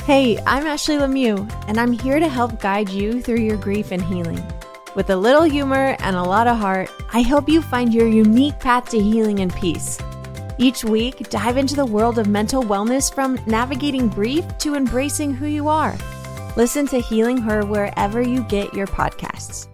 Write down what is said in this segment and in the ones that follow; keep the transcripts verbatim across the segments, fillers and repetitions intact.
Hey, I'm Ashley Lemieux, and I'm here to help guide you through your grief and healing. With a little humor and a lot of heart, I help you find your unique path to healing and peace. Each week, dive into the world of mental wellness from navigating grief to embracing who you are. Listen to Healing Her wherever you get your podcasts.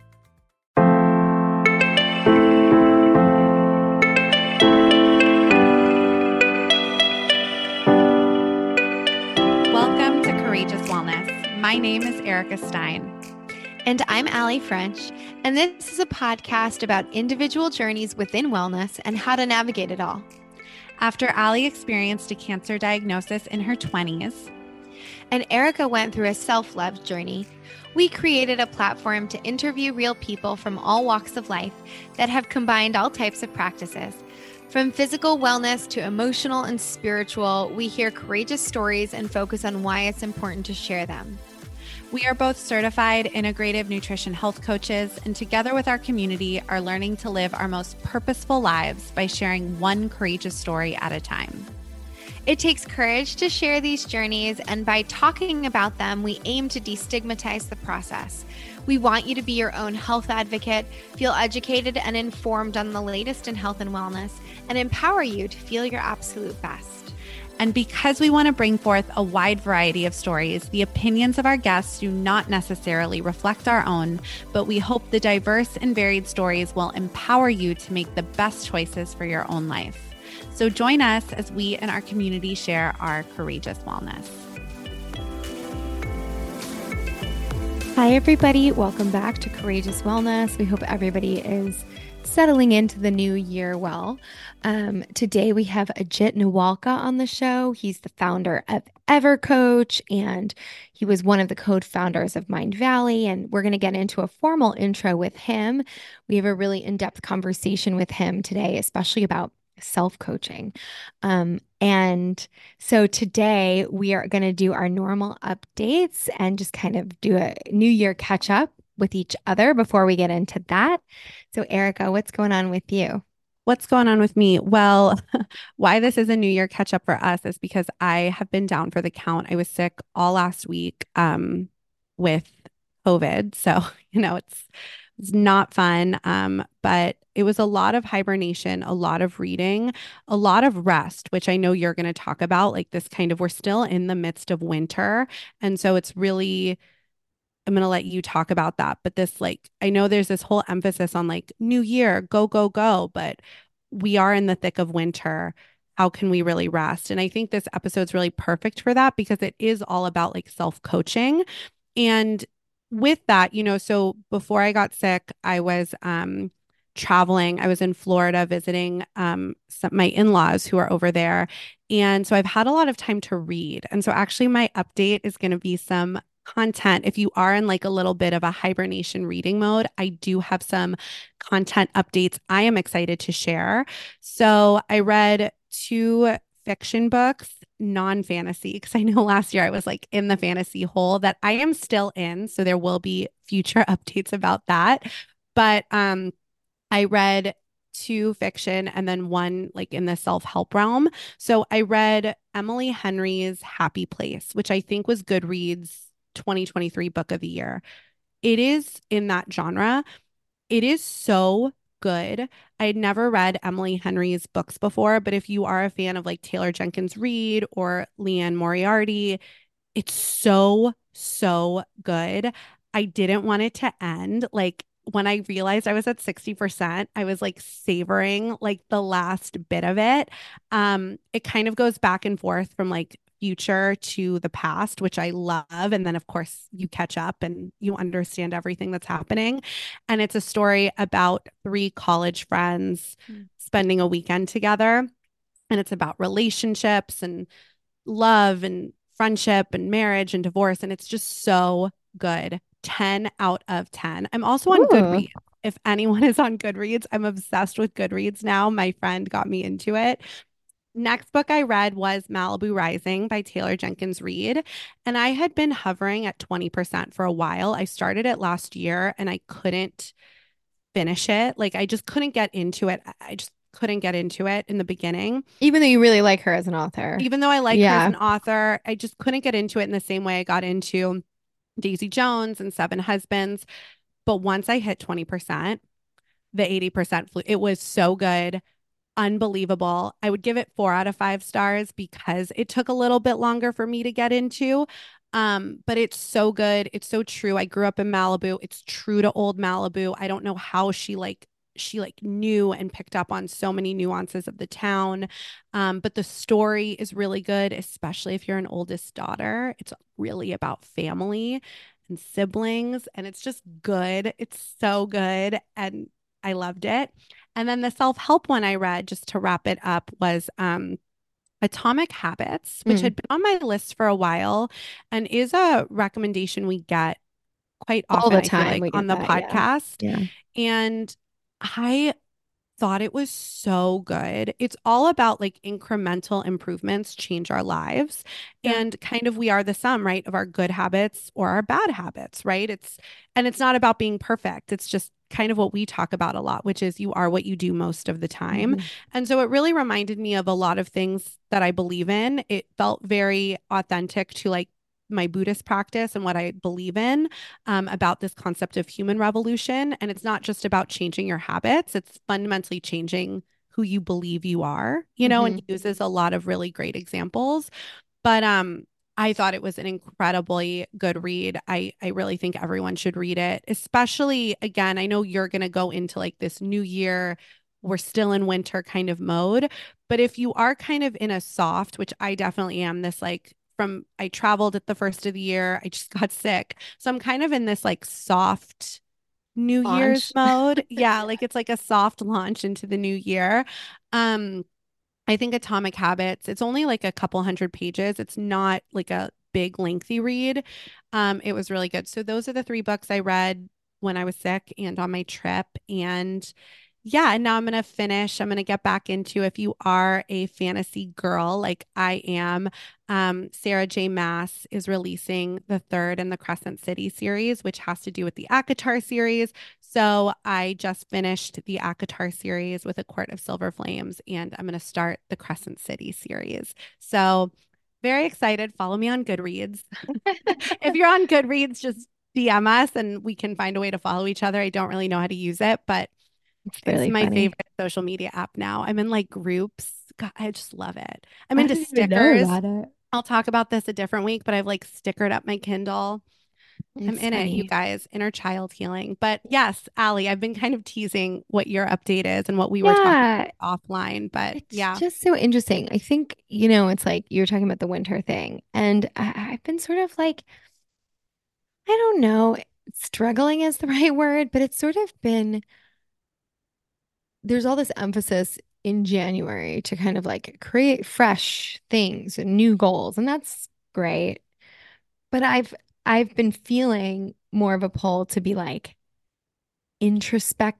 Welcome to Courageous Wellness. My name is Erica Stein. And I'm Allie French, and this is a podcast about individual journeys within wellness and how to navigate it all. After Allie experienced a cancer diagnosis in her twenties, and Erica went through a self-love journey, we created a platform to interview real people from all walks of life that have combined all types of practices. From physical wellness to emotional and spiritual, we hear courageous stories and focus on why it's important to share them. We are both certified integrative nutrition health coaches, and together with our community are learning to live our most purposeful lives by sharing one courageous story at a time. It takes courage to share these journeys, and by talking about them, we aim to destigmatize the process. We want you to be your own health advocate, feel educated and informed on the latest in health and wellness, and empower you to feel your absolute best. And because we want to bring forth a wide variety of stories, the opinions of our guests do not necessarily reflect our own, but we hope the diverse and varied stories will empower you to make the best choices for your own life. So join us as we and our community share our courageous wellness. Hi, everybody. Welcome back to Courageous Wellness. We hope everybody is settling into the new year well. Um, today we have Ajit Nawalka on the show. He's the founder of EverCoach, and he was one of the co-founders of Mindvalley. And we're going to get into a formal intro with him. We have a really in-depth conversation with him today, especially about self-coaching. Um, and so today we are going to do our normal updates and just kind of do a new year catch up with each other before we get into that. So Erica, what's going on with you? What's going on with me? Well, why this is a New Year catch up for us is because I have been down for the count. I was sick all last week um, with COVID. So, you know, it's it's not fun, um, but it was a lot of hibernation, a lot of reading, a lot of rest, which I know you're going to talk about, like this kind of, we're still in the midst of winter. And so it's really, I'm going to let you talk about that. But this, like, I know there's this whole emphasis on like new year, go, go, go, but we are in the thick of winter. How can we really rest? And I think this episode's really perfect for that because it is all about like self-coaching. And with that, you know, so before I got sick, I was um, traveling. I was in Florida visiting um, some, my in-laws who are over there. And so I've had a lot of time to read. And so actually my update is going to be some content. If you are in like a little bit of a hibernation reading mode, I do have some content updates I am excited to share. So I read two fiction books, non-fantasy, because I know last year I was like in the fantasy hole that I am still in. So there will be future updates about that. But um, I read two fiction and then one like in the self-help realm. So I read Emily Henry's Happy Place, which I think was Goodreads twenty twenty-three book of the year. It is in that genre. It is so good. I had never read Emily Henry's books before, but if you are a fan of like Taylor Jenkins Reid or Liane Moriarty, it's so, so good. I didn't want it to end. Like when I realized I was at sixty percent, I was like savoring like the last bit of it. Um, it kind of goes back and forth from like future to the past, which I love. And then, of course, you catch up and you understand everything that's happening. And it's a story about three college friends mm. spending a weekend together. And it's about relationships and love and friendship and marriage and divorce. And it's just so good. ten out of ten. I'm also on Ooh. Goodreads. If anyone is on Goodreads, I'm obsessed with Goodreads now. My friend got me into it. Next book I read was Malibu Rising by Taylor Jenkins Reid. And I had been hovering at twenty percent for a while. I started it last year and I couldn't finish it. Like I just couldn't get into it. I just couldn't get into it in the beginning. Even though you really like her as an author. Even though I like her as Yeah. an author, I just couldn't get into it in the same way I got into Daisy Jones and Seven Husbands. But once I hit twenty percent, the eighty percent flew. It was so good. Unbelievable. I would give it four out of five stars because it took a little bit longer for me to get into. Um, but it's so good. It's so true. I grew up in Malibu. It's true to old Malibu. I don't know how she like she like knew and picked up on so many nuances of the town. Um, but the story is really good, especially if you're an oldest daughter. It's really about family and siblings, and it's just good. It's so good, and I loved it. And then the self-help one I read, just to wrap it up, was um, Atomic Habits, which Mm. had been on my list for a while and is a recommendation we get quite All often, the I feel time like, we on get the that. Yeah. podcast. Yeah. And I thought it was so good. It's all about like incremental improvements change our lives. Yeah. And kind of we are the sum, right, of our good habits or our bad habits, right? It's and it's not about being perfect. It's just kind of what we talk about a lot, which is you are what you do most of the time. Mhm. And so it really reminded me of a lot of things that I believe in. It felt very authentic to like my Buddhist practice and what I believe in, um, about this concept of human revolution. And it's not just about changing your habits, it's fundamentally changing who you believe you are, you know, and Mhm. he uses a lot of really great examples. But um, I thought it was an incredibly good read. I, I really think everyone should read it, especially again, I know you're going to go into like this new year. We're still in winter kind of mode. But if you are kind of in a soft, which I definitely am, this like from I traveled at the first of the year, I just got sick. So I'm kind of in this like soft New Year's Launch. mode. Yeah, like it's like a soft launch into the new year. Um, I think Atomic Habits, it's only like a couple hundred pages. It's not like a big, lengthy read. Um, it was really good. So those are the three books I read when I was sick and on my trip. And yeah, and now I'm going to finish. I'm going to get back into if you are a fantasy girl like I am. Um, Sarah J. Maas is releasing the third in the Crescent City series, which has to do with the ACOTAR series. So I just finished the ACOTAR series with A Court of Silver Flames, and I'm going to start the Crescent City series. So very excited. Follow me on Goodreads. If you're on Goodreads, just D M us and we can find a way to follow each other. I don't really know how to use it, but It's it's really my funny. favorite social media app now. I'm in like groups. God, I just love it. I'm I into didn't even know stickers. about it. I'll talk about this a different week, but I've like stickered up my Kindle. I'm It's in it, you funny. guys, inner child healing. But yes, Allie, I've been kind of teasing what your update is and what we were talking Yeah, about offline. But it's yeah, just so interesting. I think, you know, it's like you're talking about the winter thing. And I, I've been sort of like, I don't know, struggling is the right word, but it's sort of been, there's all this emphasis in January to kind of like create fresh things and new goals. And that's great. But I've I've been feeling more of a pull to be like introspective.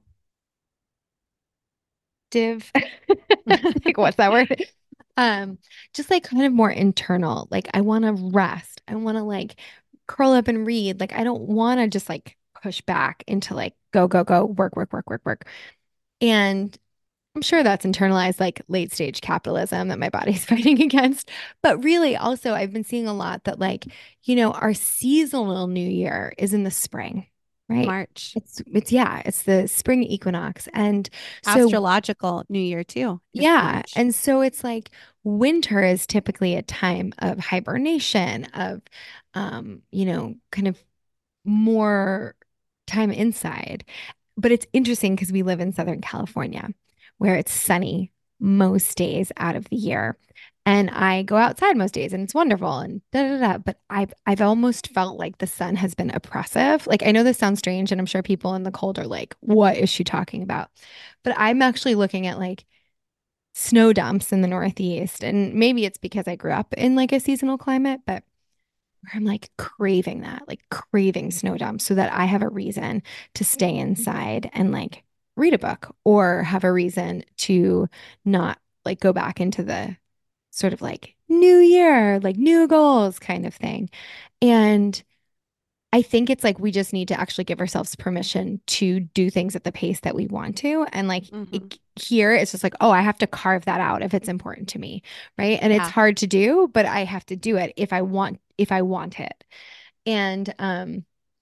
Like what's that word? Um, just like kind of more internal. Like I want to rest. I want to like curl up and read. Like I don't want to just like push back into like go, go, go, work, work, work, work, work. And I'm sure that's internalized like late stage capitalism that my body's fighting against. But really, also, I've been seeing a lot that, like, you know, our seasonal new year is in the spring, right? March, It's, it's, yeah, it's the spring equinox. And so, astrological New Year too is yeah. March. And so it's like winter is typically a time of hibernation, of, um, you know, kind of more time inside. But it's interesting because we live in Southern California where it's sunny most days out of the year. And I go outside most days and it's wonderful and da da da. But I've I've almost felt like the sun has been oppressive. Like I know this sounds strange, and I'm sure people in the cold are like, what is she talking about? But I'm actually looking at like snow dumps in the Northeast. And maybe it's because I grew up in like a seasonal climate, but where I'm like craving that, like craving snow dumps so that I have a reason to stay inside and like read a book or have a reason to not like go back into the sort of like new year, like new goals kind of thing. And I think it's like we just need to actually give ourselves permission to do things at the pace that we want to. And like Mm-hmm. it, here, it's just like, oh, I have to carve that out if it's important to me. Right. And it's Yeah. hard to do, but I have to do it if I want, if I want it. And um,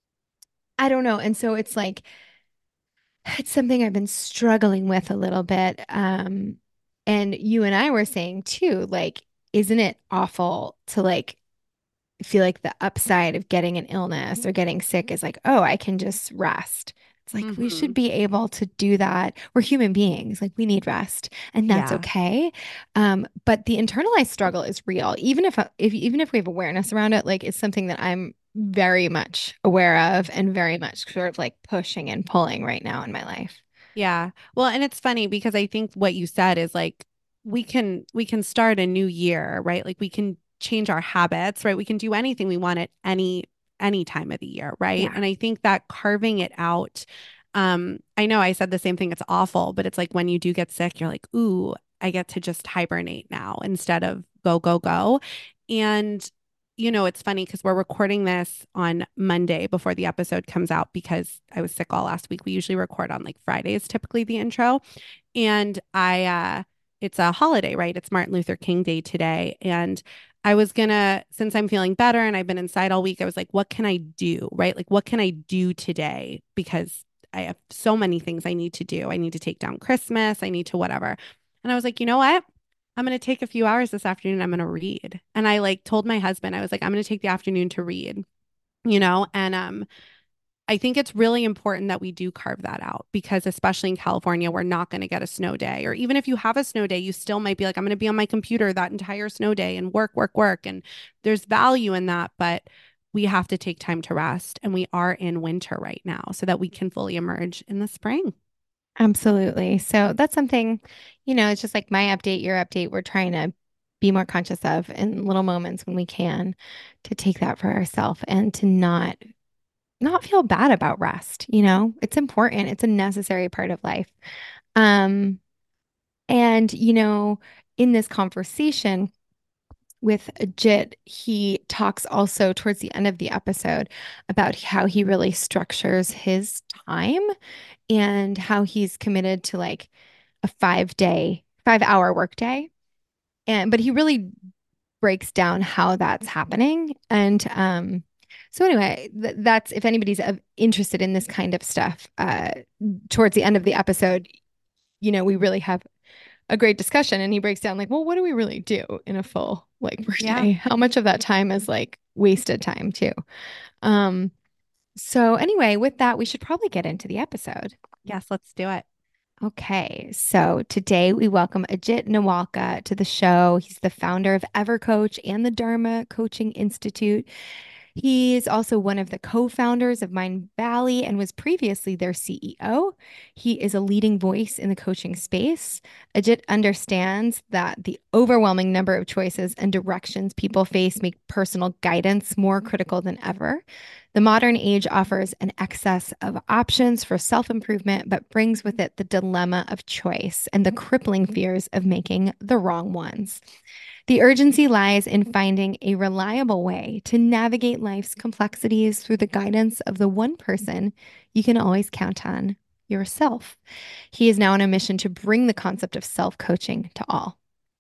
I don't know. And so it's like, it's something I've been struggling with a little bit. Um, and you and I were saying too, like, isn't it awful to like feel like the upside of getting an illness or getting sick is like, oh, I can just rest. It's like we Mm-hmm. should be able to do that. We're human beings, like we need rest, and that's Yeah. okay. Um, but the internalized struggle is real. Even if if even if we have awareness around it, like it's something that I'm very much aware of and very much sort of like pushing and pulling right now in my life. Yeah. Well, and it's funny because I think what you said is like we can we can start a new year, right? Like we can change our habits, right? We can do anything we want at any any time of the year, right? Yeah. And I think that carving it out, um, I know I said the same thing, it's awful, but it's like when you do get sick, you're like, ooh, I get to just hibernate now instead of go, go, go. And you know, it's funny because we're recording this on Monday before the episode comes out because I was sick all last week. We usually record on like Fridays, typically the intro. And I, uh, it's a holiday, right? It's Martin Luther King Day today. And I was gonna, since I'm feeling better and I've been inside all week, I was like, what can I do, right? Like, what can I do today? Because I have so many things I need to do. I need to take down Christmas. I need to whatever. And I was like, you know what? I'm going to take a few hours this afternoon. I'm going to read. And I like told my husband, I was like, I'm going to take the afternoon to read, you know? And um, I think it's really important that we do carve that out because, especially in California, we're not going to get a snow day. Or even if you have a snow day, you still might be like, I'm going to be on my computer that entire snow day and work, work, work. And there's value in that. But we have to take time to rest. And we are in winter right now so that we can fully emerge in the spring. Absolutely. So that's something, you know, it's just like my update, your update. We're trying to be more conscious of in little moments when we can to take that for ourselves and to not not feel bad about rest, you know? It's important. It's a necessary part of life. Um, and you know, in this conversation with Jit, he talks also towards the end of the episode about how he really structures his time and how he's committed to like a five day, five hour workday. And but he really breaks down how that's happening. And um, so anyway, th- that's if anybody's uh, interested in this kind of stuff, uh, towards the end of the episode, you know, we really have a great discussion and he breaks down like, well, what do we really do in a full like Yeah. workday? How much of that time is like wasted time too? Um, so anyway, with that, we should probably get into the episode. Yes, let's do it. Okay, so today we welcome Ajit Nawalka to the show. He's the founder of EverCoach and the Dharma Coaching Institute. He is also one of the co-founders of Mindvalley and was previously their C E O. He is a leading voice in the coaching space. Ajit understands that the overwhelming number of choices and directions people face make personal guidance more critical than ever. The modern age offers an excess of options for self-improvement, but brings with it the dilemma of choice and the crippling fears of making the wrong ones. The urgency lies in finding a reliable way to navigate life's complexities through the guidance of the one person you can always count on, yourself. He is now on a mission to bring the concept of self coaching to all.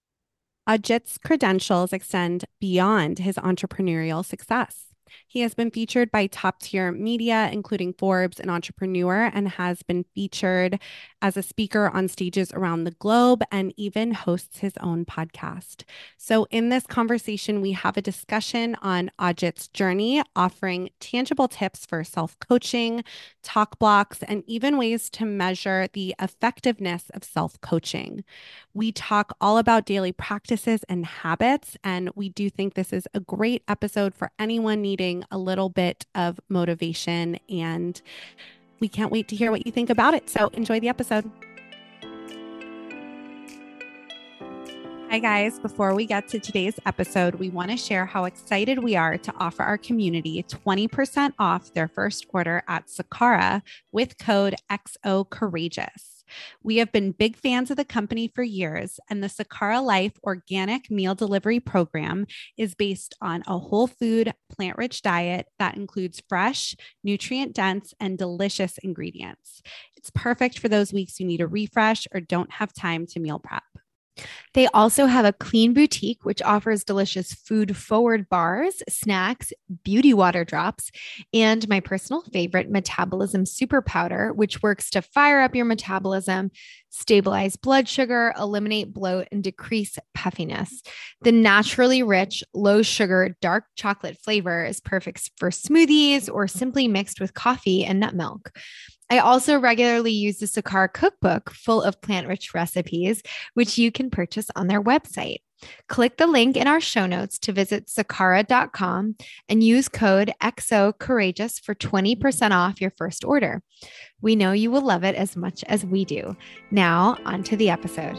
Ajit's credentials extend beyond his entrepreneurial success. He has been featured by top tier media, including Forbes and Entrepreneur, and has been featured as a speaker on stages around the globe and even hosts his own podcast. So, in this conversation, we have a discussion on Ajit's journey, offering tangible tips for self coaching, talk blocks, and even ways to measure the effectiveness of self coaching. We talk all about daily practices and habits, and we do think this is a great episode for anyone needing a little bit of motivation, and we can't wait to hear what you think about it. So enjoy the episode. Hi, guys. Before we get to today's episode, we want to share how excited we are to offer our community twenty percent off their first order at Sakara with code X O Courageous. We have been big fans of the company for years, and the Sakara Life organic meal delivery program is based on a whole food, plant-rich diet that includes fresh, nutrient-dense, and delicious ingredients. It's perfect for those weeks you need a refresh or don't have time to meal prep. They also have a clean boutique, which offers delicious food forward bars, snacks, beauty water drops, and my personal favorite, Metabolism Super Powder, which works to fire up your metabolism, stabilize blood sugar, eliminate bloat, and decrease puffiness. The naturally rich, low sugar, dark chocolate flavor is perfect for smoothies or simply mixed with coffee and nut milk. I also regularly use the Sakara cookbook full of plant-rich recipes, which you can purchase on their website. Click the link in our show notes to visit sakara dot com and use code X O Courageous for twenty percent off your first order. We know you will love it as much as we do. Now, on to the episode.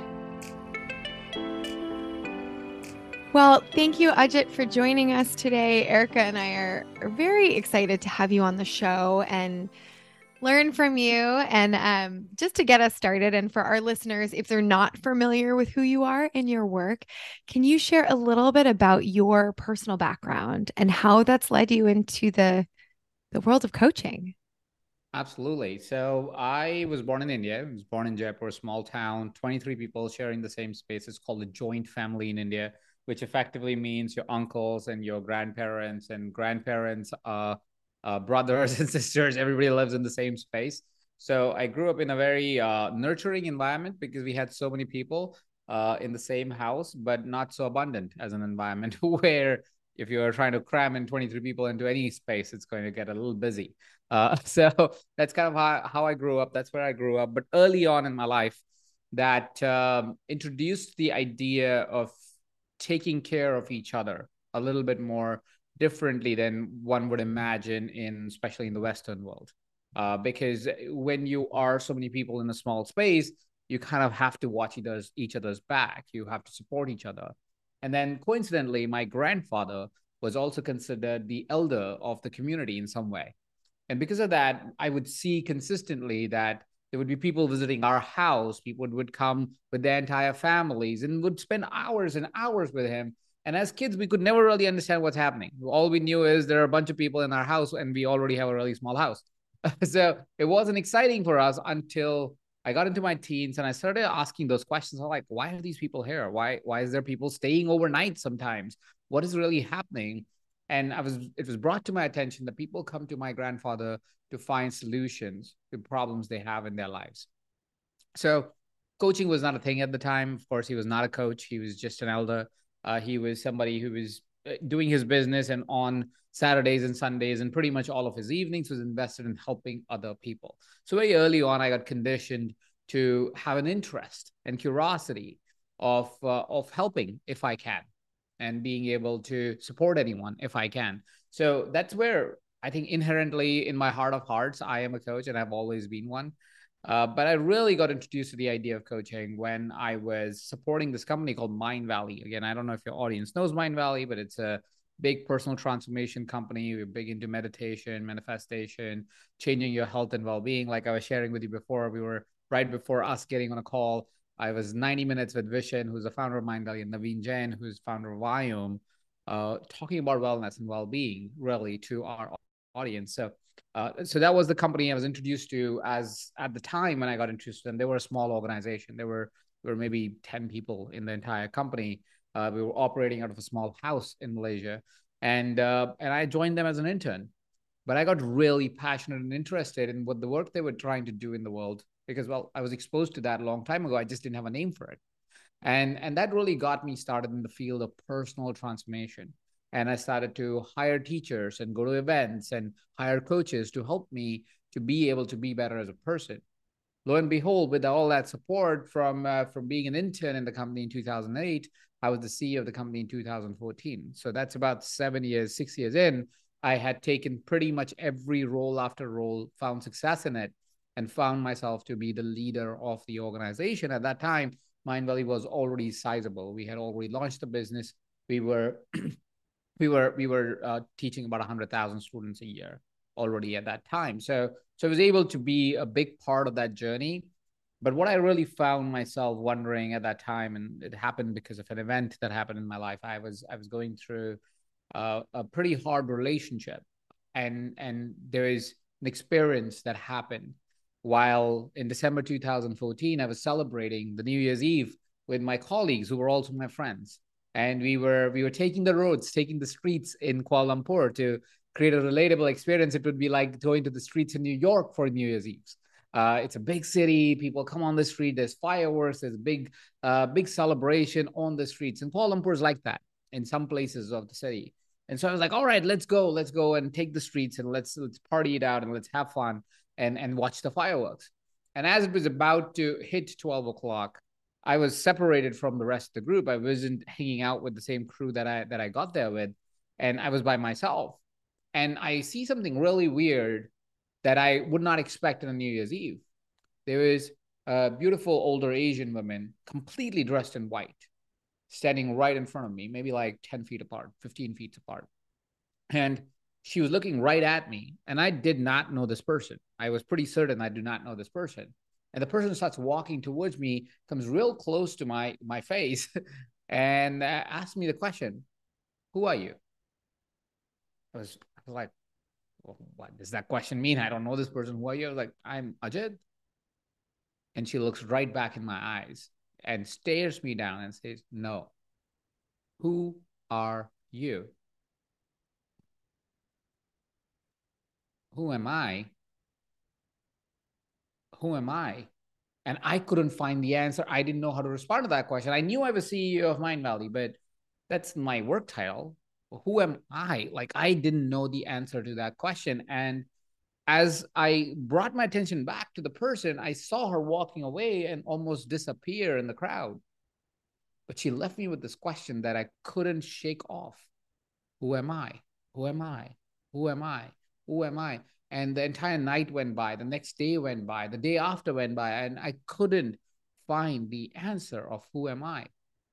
Well, thank you, Ajit, for joining us today. Erica and I are, are very excited to have you on the show and learn from you. And um, just to get us started, and for our listeners, if they're not familiar with who you are and your work, can you share a little bit about your personal background and how that's led you into the, the world of coaching? Absolutely. So I was born in India. I was born in Jaipur, a small town, twenty-three people sharing the same space. It's called a joint family in India, which effectively means your uncles and your grandparents and grandparents are Uh, brothers and sisters. Everybody lives in the same space. So I grew up in a very uh, nurturing environment because we had so many people uh, in the same house, but not so abundant as an environment where if you're trying to cram in twenty-three people into any space, it's going to get a little busy. Uh, so that's kind of how, how I grew up. That's where I grew up. But early on in my life, that um, introduced the idea of taking care of each other a little bit more differently than one would imagine in, especially in the Western world. Uh, because when you are so many people in a small space, you kind of have to watch each other's, each other's back. You have to support each other. And then coincidentally, my grandfather was also considered the elder of the community in some way. And because of that, I would see consistently that there would be people visiting our house. People would come with their entire families and would spend hours and hours with him. And as kids, we could never really understand what's happening. All we knew is there are a bunch of people in our house and we already have a really small house. So it wasn't exciting for us until I got into my teens and I started asking those questions. I'm like, why are these people here? Why, why is there people staying overnight sometimes? What is really happening? And I was, it was brought to my attention that people come to my grandfather to find solutions to problems they have in their lives. So coaching was not a thing at the time. Of course, he was not a coach. He was just an elder. Uh, he was somebody who was doing his business, and on Saturdays and Sundays and pretty much all of his evenings was invested in helping other people. So very early on, I got conditioned to have an interest and curiosity of, uh, of helping if I can, and being able to support anyone if I can. So that's where I think inherently in my heart of hearts, I am a coach and I've always been one. Uh, but I really got introduced to the idea of coaching when I was supporting this company called Mindvalley. Again, I don't know if your audience knows Mindvalley, but it's a big personal transformation company. We're big into meditation, manifestation, changing your health and well-being. Like I was sharing with you before, we were right before us getting on a call. I was ninety minutes with Vishen, who's the founder of Mindvalley, and Naveen Jain, who's founder of Viome, uh, talking about wellness and well-being really to our audience. So Uh, so that was the company I was introduced to as at the time when I got introduced, and they were a small organization. There were, there were maybe ten people in the entire company. Uh, we were operating out of a small house in Malaysia, and, uh, and I joined them as an intern, but I got really passionate and interested in what the work they were trying to do in the world, because, well, I was exposed to that a long time ago. I just didn't have a name for it. And, and that really got me started in the field of personal transformation. And I started to hire teachers and go to events and hire coaches to help me to be able to be better as a person. Lo and behold, with all that support from, uh, from being an intern in the company in two thousand eight, I was the C E O of the company in two thousand fourteen. So that's about seven years, six years in. I had taken pretty much every role after role, found success in it, and found myself to be the leader of the organization. At that time, Mindvalley was already sizable. We had already launched the business. We were... We were we were uh, teaching about one hundred thousand students a year already at that time. So, so I was able to be a big part of that journey. But what I really found myself wondering at that time, and it happened because of an event that happened in my life. I was I was going through uh, a pretty hard relationship, and and there is an experience that happened while in December two thousand fourteen, I was celebrating the New Year's Eve with my colleagues who were also my friends, and we were we were taking the roads, taking the streets in Kuala Lumpur to create a relatable experience. It would be like going to the streets in New York for New Year's Eve. Uh, it's a big city. People come on the street. There's fireworks. There's a big, uh, big celebration on the streets. And Kuala Lumpur is like that in some places of the city. And so I was like, all right, let's go. Let's go and take the streets and let's let's party it out and let's have fun and, and watch the fireworks. And as it was about to hit twelve o'clock, I was separated from the rest of the group. I wasn't hanging out with the same crew that I that I got there with. And I was by myself. And I see something really weird that I would not expect on a New Year's Eve. There was a beautiful older Asian woman, completely dressed in white, standing right in front of me, maybe like ten feet apart, fifteen feet apart. And she was looking right at me. And I did not know this person. I was pretty certain I do not know this person. And the person starts walking towards me, comes real close to my, my face, and uh, asked me the question, who are you? I was, I was like, well, what does that question mean? I don't know this person. Who are you? I was like, I'm Ajit. And she looks right back in my eyes and stares me down and says, no. Who are you? Who am I? Who am I? And I couldn't find the answer. I didn't know how to respond to that question. I knew I was C E O of Mindvalley, but that's my work title. Who am I? Like, I didn't know the answer to that question. And as I brought my attention back to the person, I saw her walking away and almost disappear in the crowd. But she left me with this question that I couldn't shake off. Who am I? Who am I? Who am I? Who am I? And the entire night went by. The next day went by. The day after went by. And I couldn't find the answer of who am I.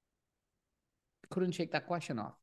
Couldn't shake that question off.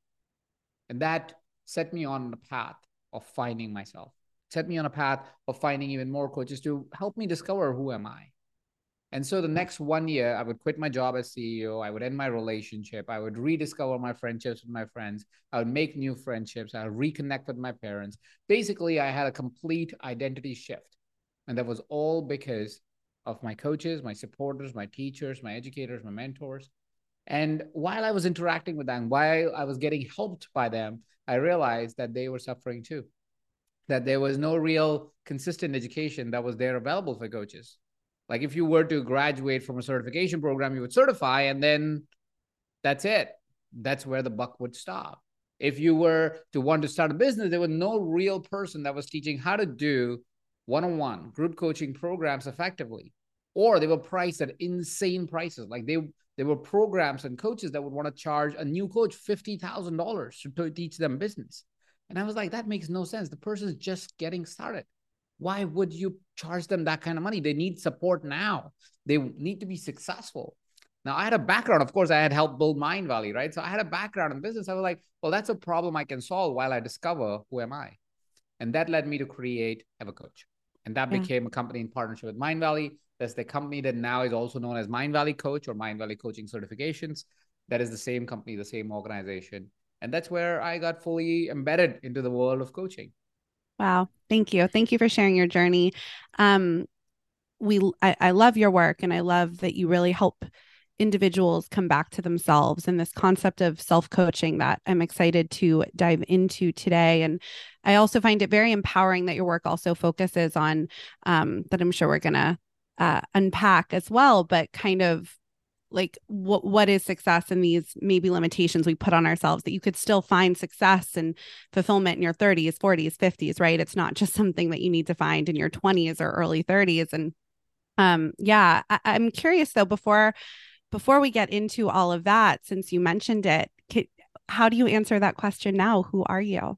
And that set me on the path of finding myself. Set me on a path of finding even more coaches to help me discover who am I. And so the next one year, I would quit my job as C E O. I would end my relationship. I would rediscover my friendships with my friends. I would make new friendships. I would reconnect with my parents. Basically, I had a complete identity shift. And that was all because of my coaches, my supporters, my teachers, my educators, my mentors. And while I was interacting with them, while I was getting helped by them, I realized that they were suffering too. That there was no real consistent education that was there available for coaches. Like if you were to graduate from a certification program, you would certify and then that's it. That's where the buck would stop. If you were to want to start a business, there was no real person that was teaching how to do one-on-one group coaching programs effectively. Or they were priced at insane prices. Like they, there were programs and coaches that would want to charge a new coach fifty thousand dollars to teach them business. And I was like, that makes no sense. The person's just getting started. Why would you charge them that kind of money? They need support now. They need to be successful. Now, I had a background. Of course, I had helped build Mindvalley, right? So I had a background in business. I was like, well, that's a problem I can solve while I discover who am I. And that led me to create EverCoach. And that yeah. became a company in partnership with Mindvalley. That's the company that now is also known as Mindvalley Coach or Mindvalley Coaching Certifications. That is the same company, the same organization. And that's where I got fully embedded into the world of coaching. Wow. Thank you. Thank you for sharing your journey. Um, we, I, I love your work and I love that you really help individuals come back to themselves and this concept of self-coaching that I'm excited to dive into today. And I also find it very empowering that your work also focuses on, um, that I'm sure we're going to uh, unpack as well, but kind of like what what is success and these maybe limitations we put on ourselves that you could still find success and fulfillment in your thirties, forties, fifties, right? It's not just something that you need to find in your twenties or early thirties. And um, yeah, I, I'm curious though, before before we get into all of that, since you mentioned it, can, how do you answer that question now? Who are you?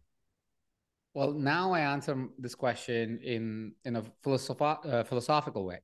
Well, now I answer this question in, in a philosoph- uh, philosophical way.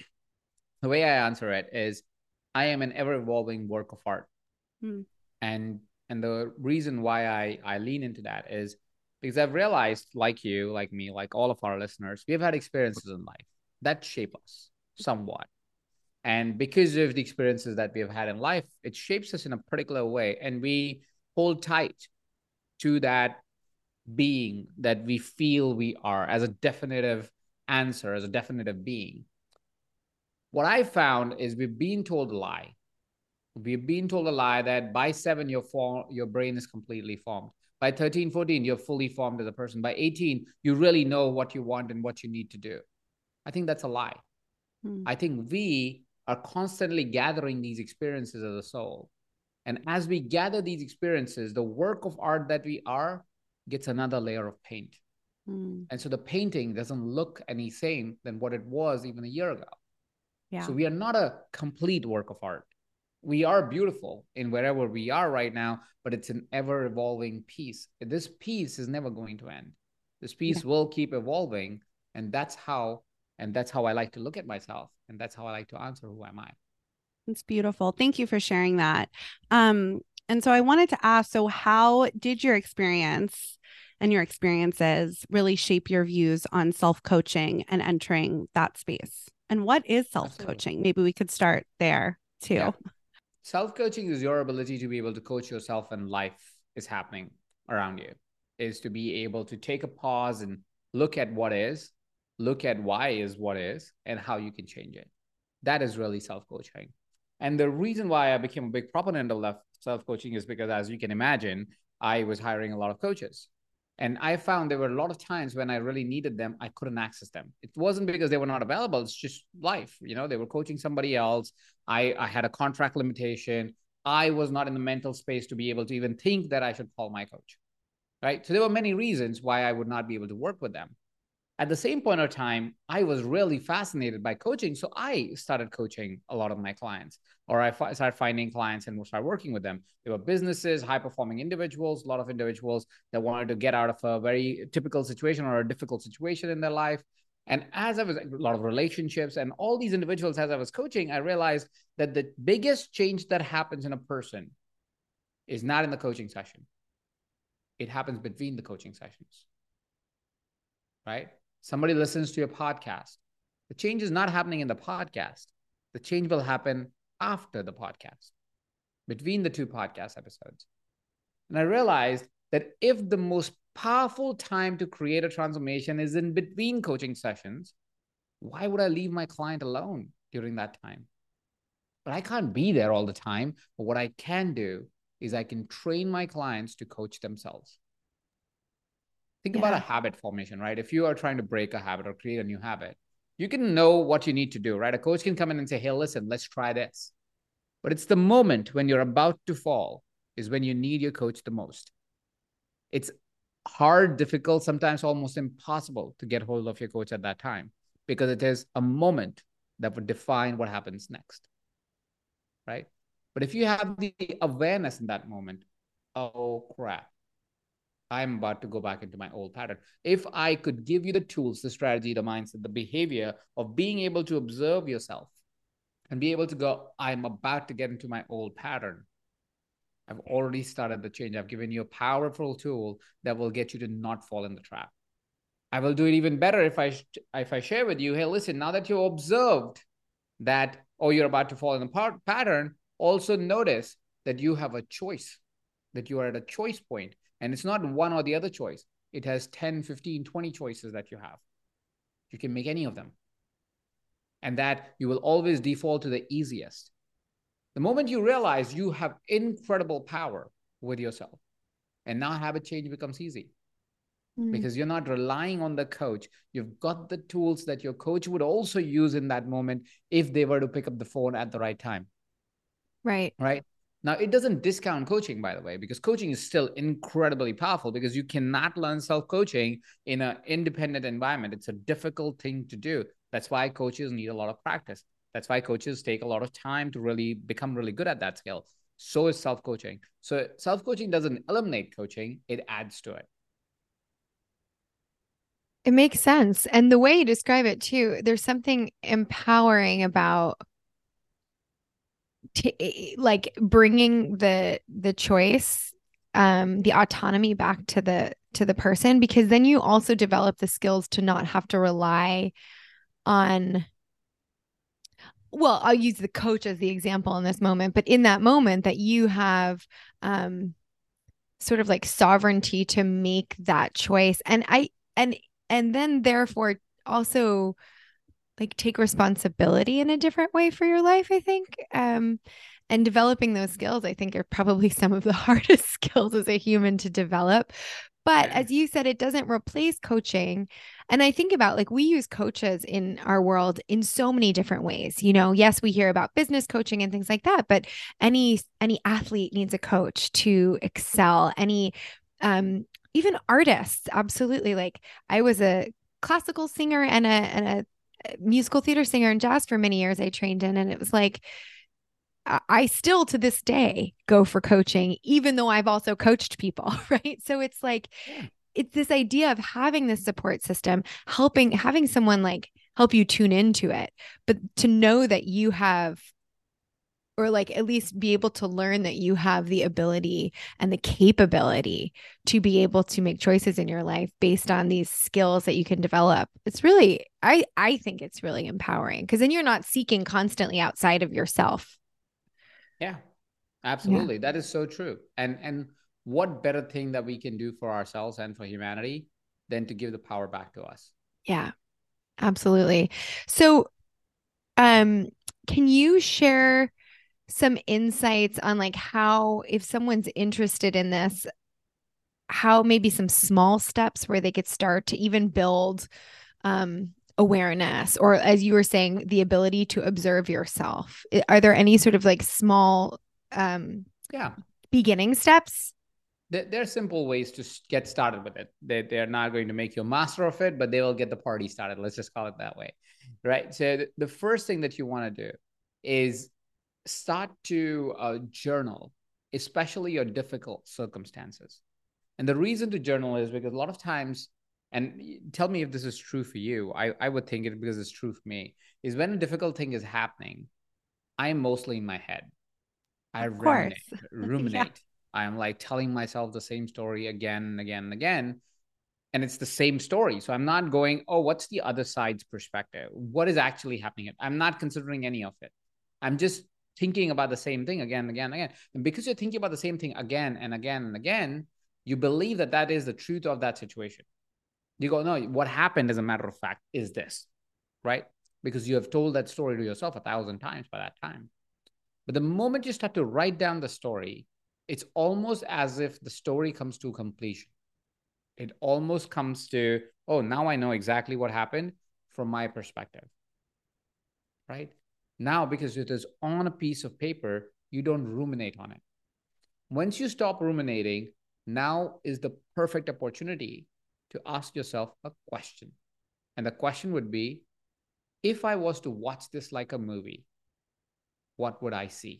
The way I answer it is, I am an ever-evolving work of art. Hmm. And and the reason why I, I lean into that is because I've realized, like you, like me, like all of our listeners, we've had experiences in life that shape us somewhat. And because of the experiences that we have had in life, it shapes us in a particular way. And we hold tight to that being that we feel we are as a definitive answer, as a definitive being. What I found is we've been told a lie. We've been told a lie that by seven, your form, your brain is completely formed. By thirteen, fourteen, you're fully formed as a person. By eighteen, you really know what you want and what you need to do. I think that's a lie. Hmm. I think we are constantly gathering these experiences as a soul. And as we gather these experiences, the work of art that we are gets another layer of paint. Hmm. And so the painting doesn't look any same than what it was even a year ago. Yeah. So we are not a complete work of art. We are beautiful in wherever we are right now, but it's an ever-evolving piece. This piece is never going to end. This piece yeah. will keep evolving, and that's how, and that's how I like to look at myself, and that's how I like to answer, who am I? It's beautiful. Thank you for sharing that. Um, and so I wanted to ask, so how did your experience and your experiences really shape your views on self-coaching and entering that space? And what is self-coaching? Absolutely. Maybe we could start there too. Yeah. Self-coaching is your ability to be able to coach yourself when life is happening around you, is to be able to take a pause and look at what is, look at why is what is, and how you can change it. That is really self-coaching. And the reason why I became a big proponent of self-coaching is because, as you can imagine, I was hiring a lot of coaches. And I found there were a lot of times when I really needed them, I couldn't access them. It wasn't because they were not available. It's just life. You know, they were coaching somebody else. I, I had a contract limitation. I was not in the mental space to be able to even think that I should call my coach, right? So there were many reasons why I would not be able to work with them. At the same point of time, I was really fascinated by coaching. So I started coaching a lot of my clients, or I f- started finding clients and started working with them. They were businesses, high-performing individuals, a lot of individuals that wanted to get out of a very typical situation or a difficult situation in their life. And as I was, a lot of relationships and all these individuals, as I was coaching, I realized that the biggest change that happens in a person is not in the coaching session. It happens between the coaching sessions, right? Somebody listens to your podcast. The change is not happening in the podcast. The change will happen after the podcast, between the two podcast episodes. And I realized that if the most powerful time to create a transformation is in between coaching sessions, why would I leave my client alone during that time? But I can't be there all the time. But what I can do is I can train my clients to coach themselves. Think yeah. about a habit formation, right? If you are trying to break a habit or create a new habit, you can know what you need to do, right? A coach can come in and say, hey, listen, let's try this. But it's the moment when you're about to fall is when you need your coach the most. It's hard, difficult, sometimes almost impossible to get hold of your coach at that time, because it is a moment that would define what happens next, right? But if you have the awareness in that moment, oh crap, I'm about to go back into my old pattern. If I could give you the tools, the strategy, the mindset, the behavior of being able to observe yourself and be able to go, I'm about to get into my old pattern. I've already started the change. I've given you a powerful tool that will get you to not fall in the trap. I will do it even better if I, if I share with you, hey, listen, now that you observed that, oh, you're about to fall in the par- pattern, also notice that you have a choice, that you are at a choice point. And it's not one or the other choice. It has ten, fifteen, twenty choices that you have. You can make any of them. And that you will always default to the easiest. The moment you realize you have incredible power with yourself, and now habit change becomes easy. Mm. Because you're not relying on the coach. You've got the tools that your coach would also use in that moment if they were to pick up the phone at the right time. Right. Right. Now, it doesn't discount coaching, by the way, because coaching is still incredibly powerful, because you cannot learn self-coaching in an independent environment. It's a difficult thing to do. That's why coaches need a lot of practice. That's why coaches take a lot of time to really become really good at that skill. So is self-coaching. So self-coaching doesn't eliminate coaching. It adds to it. It makes sense. And the way you describe it too, there's something empowering about T- like bringing the the choice, um, the autonomy back to the to the person, because then you also develop the skills to not have to rely on well, I'll use the coach as the example in this moment, but in that moment that you have um, sort of like sovereignty to make that choice. And I, and, and then therefore also like take responsibility in a different way for your life, I think. Um, and developing those skills, I think, are probably some of the hardest skills as a human to develop. But Yeah. as you said, it doesn't replace coaching. And I think about like we use coaches in our world in so many different ways. You know, yes, we hear about business coaching and things like that, but any any athlete needs a coach to excel. Any um even artists, absolutely. Like I was a classical singer and a and a musical theater singer and jazz for many years I trained in. And it was like I still to this day go for coaching, even though I've also coached people, right? So it's like, Yeah. it's this idea of having this support system, helping, having someone like help you tune into it, but to know that you have, or like at least be able to learn that you have the ability and the capability to be able to make choices in your life based on these skills that you can develop. It's really, I, I think it's really empowering because then you're not seeking constantly outside of yourself. Yeah, absolutely. Yeah. That is so true. And and what better thing that we can do for ourselves and for humanity than to give the power back to us? Yeah, absolutely. So, um, can you share some insights on like how, if someone's interested in this, how maybe some small steps where they could start to even build um awareness, or as you were saying, the ability to observe yourself? Are there any sort of like small um yeah beginning steps? There, there are simple ways to get started with it. They, they're not going to make you a master of it, but they will get the party started. Let's just call it that way, right? So the, the first thing that you want to do is start to uh, journal, especially your difficult circumstances. And the reason to journal is because a lot of times, and tell me if this is true for you, I, I would think it because it's true for me, is when a difficult thing is happening, I'm mostly in my head. I of ruminate, course. ruminate. Yeah. I'm like telling myself the same story again and again and again. And it's the same story. So I'm not going, oh, what's the other side's perspective? What is actually happening? I'm not considering any of it. I'm just thinking about the same thing again and again and again. And because you're thinking about the same thing again and again and again, you believe that that is the truth of that situation. You go, no, what happened as a matter of fact is this, right? Because you have told that story to yourself a thousand times by that time. But the moment you start to write down the story, it's almost as if the story comes to completion. It almost comes to, oh, now I know exactly what happened from my perspective, right? Now, because it is on a piece of paper, you don't ruminate on it. Once you stop ruminating, now is the perfect opportunity to ask yourself a question. And the question would be, if I was to watch this like a movie, what would I see?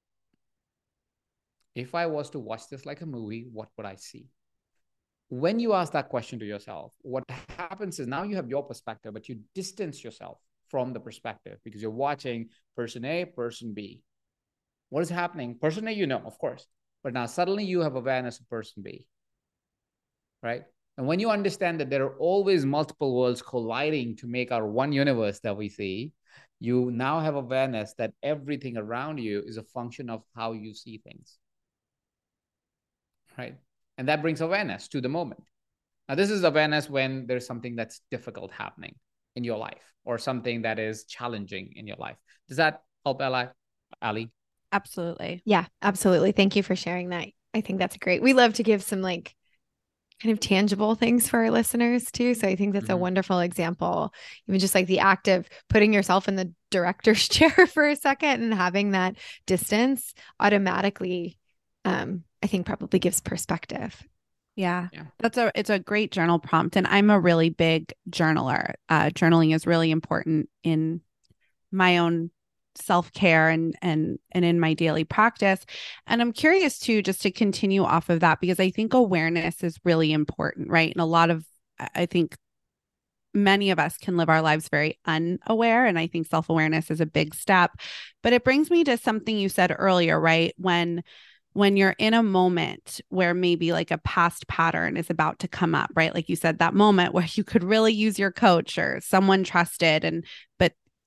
If I was to watch this like a movie, what would I see? When you ask that question to yourself, what happens is now you have your perspective, but you distance yourself from the perspective because you're watching person A, person B. What is happening? Person A, you know, of course, but now suddenly you have awareness of person B, right? And when you understand that there are always multiple worlds colliding to make our one universe that we see, you now have awareness that everything around you is a function of how you see things, right? And that brings awareness to the moment. Now, this is awareness when there's something that's difficult happening in your life or something that is challenging in your life. Does that help, Ella? Ali? Absolutely. Yeah, absolutely. Thank you for sharing that. I think that's great. We love to give some like kind of tangible things for our listeners too. So I think that's mm-hmm. a wonderful example. Even just like the act of putting yourself in the director's chair for a second and having that distance automatically, um, I think probably gives perspective. Yeah, yeah, that's a, it's a great journal prompt. And I'm a really big journaler. Uh, journaling is really important in my own self-care and, and, and in my daily practice. And I'm curious too, just to continue off of that, because I think awareness is really important, right? And a lot of, I think many of us can live our lives very unaware. And I think self-awareness is a big step, but it brings me to something you said earlier, right? When when you're in a moment where maybe like a past pattern is about to come up, right? Like you said, that moment where you could really use your coach or someone trusted, and but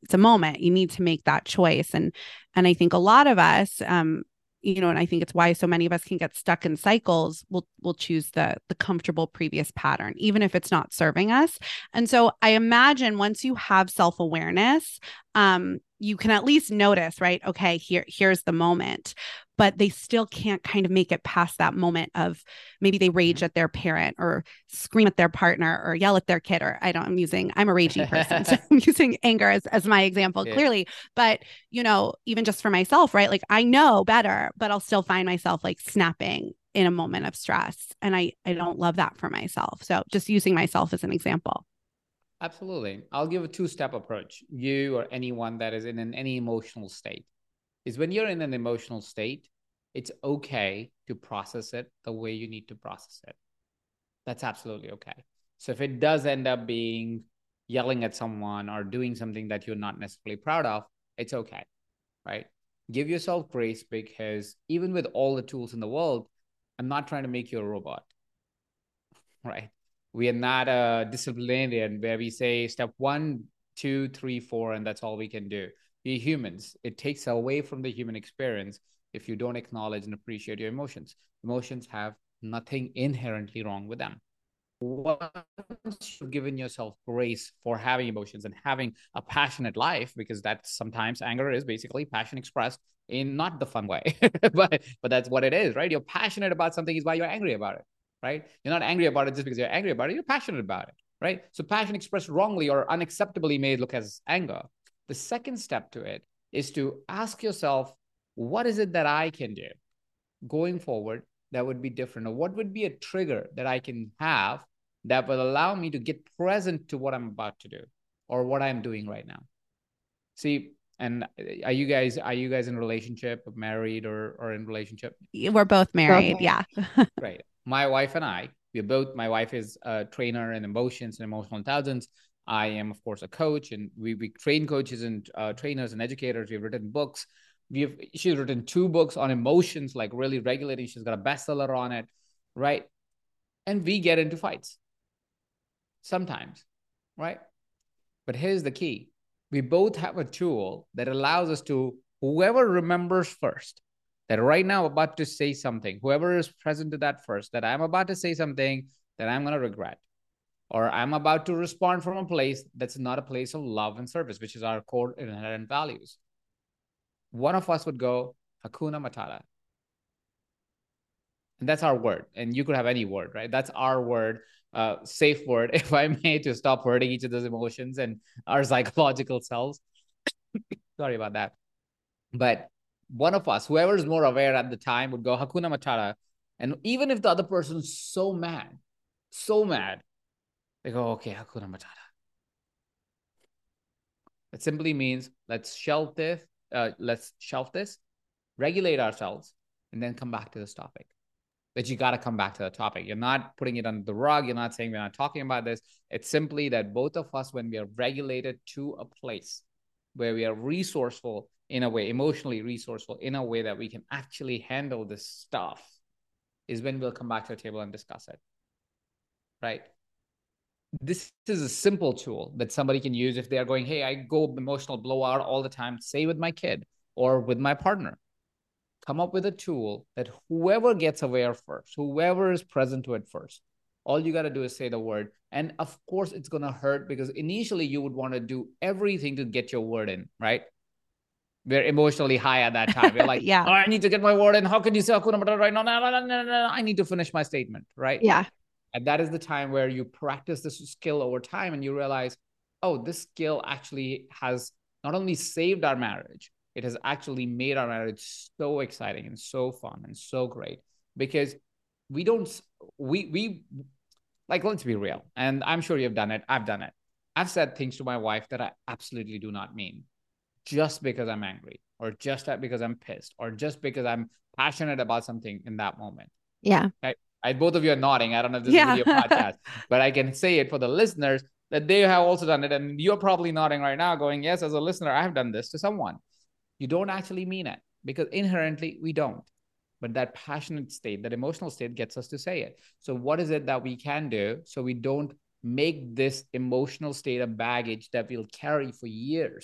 it's a moment. You need to make that choice. And, and I think a lot of us, um, you know, and I think it's why so many of us can get stuck in cycles. We'll, we'll choose the, the comfortable previous pattern, even if it's not serving us. And so I imagine once you have self-awareness, um, you can at least notice, right? Okay, here, here's the moment, but they still can't kind of make it past that moment of maybe they rage at their parent or scream at their partner or yell at their kid, or I don't, I'm using, I'm a ragey person. So I'm using anger as, as my example, yeah. Clearly, but you know, even just for myself, right? Like I know better, but I'll still find myself like snapping in a moment of stress. And I, I don't love that for myself. So just using myself as an example. Absolutely. I'll give a two-step approach. You or anyone that is in an, any emotional state is when you're in an emotional state, it's okay to process it the way you need to process it. That's absolutely okay. So if it does end up being yelling at someone or doing something that you're not necessarily proud of, it's okay, right? Give yourself grace, because even with all the tools in the world, I'm not trying to make you a robot, right? We are not a disciplinarian where we say step one, two, three, four, and that's all we can do. We're humans. It takes away from the human experience if you don't acknowledge and appreciate your emotions. Emotions have nothing inherently wrong with them. Once you've given yourself grace for having emotions and having a passionate life, because that's sometimes anger is basically passion expressed in not the fun way, but, but that's what it is, right? You're passionate about something is why you're angry about it. Right? You're not angry about it just because you're angry about it. You're passionate about it, right? So passion expressed wrongly or unacceptably may look as anger. The second step to it is to ask yourself, what is it that I can do going forward that would be different? Or what would be a trigger that I can have that will allow me to get present to what I'm about to do or what I'm doing right now? See, and are you guys, are you guys in a relationship, married or, or in relationship? We're both married. Both. Yeah. Right. My wife and I, we're both, my wife is a trainer in emotions and emotional intelligence. I am, of course, a coach, and we, we train coaches and uh, trainers and educators. We've written books. We've, she's written two books on emotions, like really regulating. She's got a bestseller on it. Right. And we get into fights sometimes. Right. But here's the key. We both have a tool that allows us to, whoever remembers first, that right now I'm about to say something, whoever is present to that first, that I'm about to say something that I'm going to regret, or I'm about to respond from a place that's not a place of love and service, which is our core inherent values. One of us would go, Hakuna Matata. And that's our word. And you could have any word, right? That's our word, uh, safe word, if I may, to stop hurting each of those emotions and our psychological selves. Sorry about that. But one of us, whoever is more aware at the time, would go Hakuna Matata. And even if the other person's so mad, so mad, they go, okay, Hakuna Matata. It simply means let's shelf this, uh, let's shelf this, regulate ourselves, and then come back to this topic. But you got to come back to the topic. You're not putting it under the rug. You're not saying we're not talking about this. It's simply that both of us, when we are regulated to a place where we are resourceful in a way, emotionally resourceful in a way that we can actually handle this stuff, is when we'll come back to the table and discuss it, right? This is a simple tool that somebody can use if they are going, hey, I go emotional blowout all the time, say with my kid or with my partner. Come up with a tool that whoever gets aware first, whoever is present to it first, all you got to do is say the word. And of course, it's going to hurt because initially you would want to do everything to get your word in, right? We're emotionally high at that time. We're like, yeah. Oh, I need to get my word in. How can you say Hakuna Matata right now? No, no, no, no, no, I need to finish my statement, right? Yeah. And that is the time where you practice this skill over time and you realize, oh, this skill actually has not only saved our marriage, it has actually made our marriage so exciting and so fun and so great, because we don't, we, we, like, let's be real. And I'm sure you've done it. I've done it. I've said things to my wife that I absolutely do not mean, just because I'm angry or just because I'm pissed or just because I'm passionate about something in that moment. Yeah. Right? I, both of you are nodding. I don't know if this yeah. is really a podcast, but I can say it for the listeners that they have also done it. And you're probably nodding right now going, yes, as a listener, I have done this to someone. You don't actually mean it because inherently we don't. But that passionate state, that emotional state gets us to say it. So what is it that we can do so we don't make this emotional state a baggage that we'll carry for years?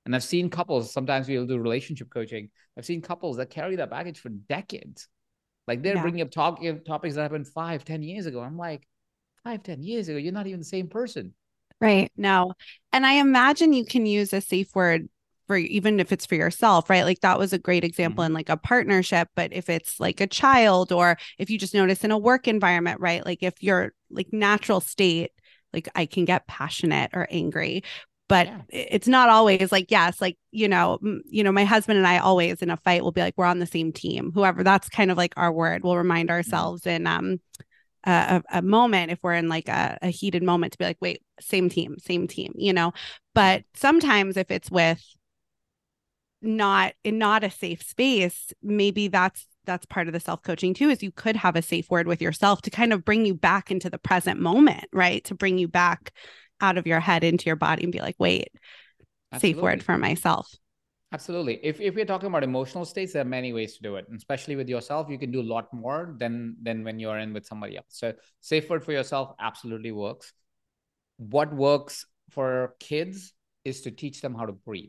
And I've seen couples, sometimes we'll do relationship coaching. I've seen couples that carry that baggage for decades. Like they're Yeah. bringing up talk, topics that happened five, ten years ago. I'm like, five, ten years ago, you're not even the same person. Right. No. And I imagine you can use a safe word for even if it's for yourself, right? Like that was a great example Mhm. in like a partnership, but if it's like a child or if you just notice in a work environment, right? Like if you're like natural state, like I can get passionate or angry, but Yeah. i- it's not always like, yes, like, you know, m- you know, my husband and I always in a fight will be like, we're on the same team. Whoever, that's kind of like our word. We'll remind ourselves in um a, a moment if we're in like a, a heated moment to be like, wait, same team, same team, you know. But sometimes if it's with not in not a safe space, maybe that's that's part of the self-coaching too, is you could have a safe word with yourself to kind of bring you back into the present moment, right? To bring you back out of your head into your body and be like, wait, safe word Absolutely. for myself. Absolutely. If if we're talking about emotional states, there are many ways to do it. And especially with yourself, you can do a lot more than than when you're in with somebody else. So safe word for yourself absolutely works. What works for kids is to teach them how to breathe.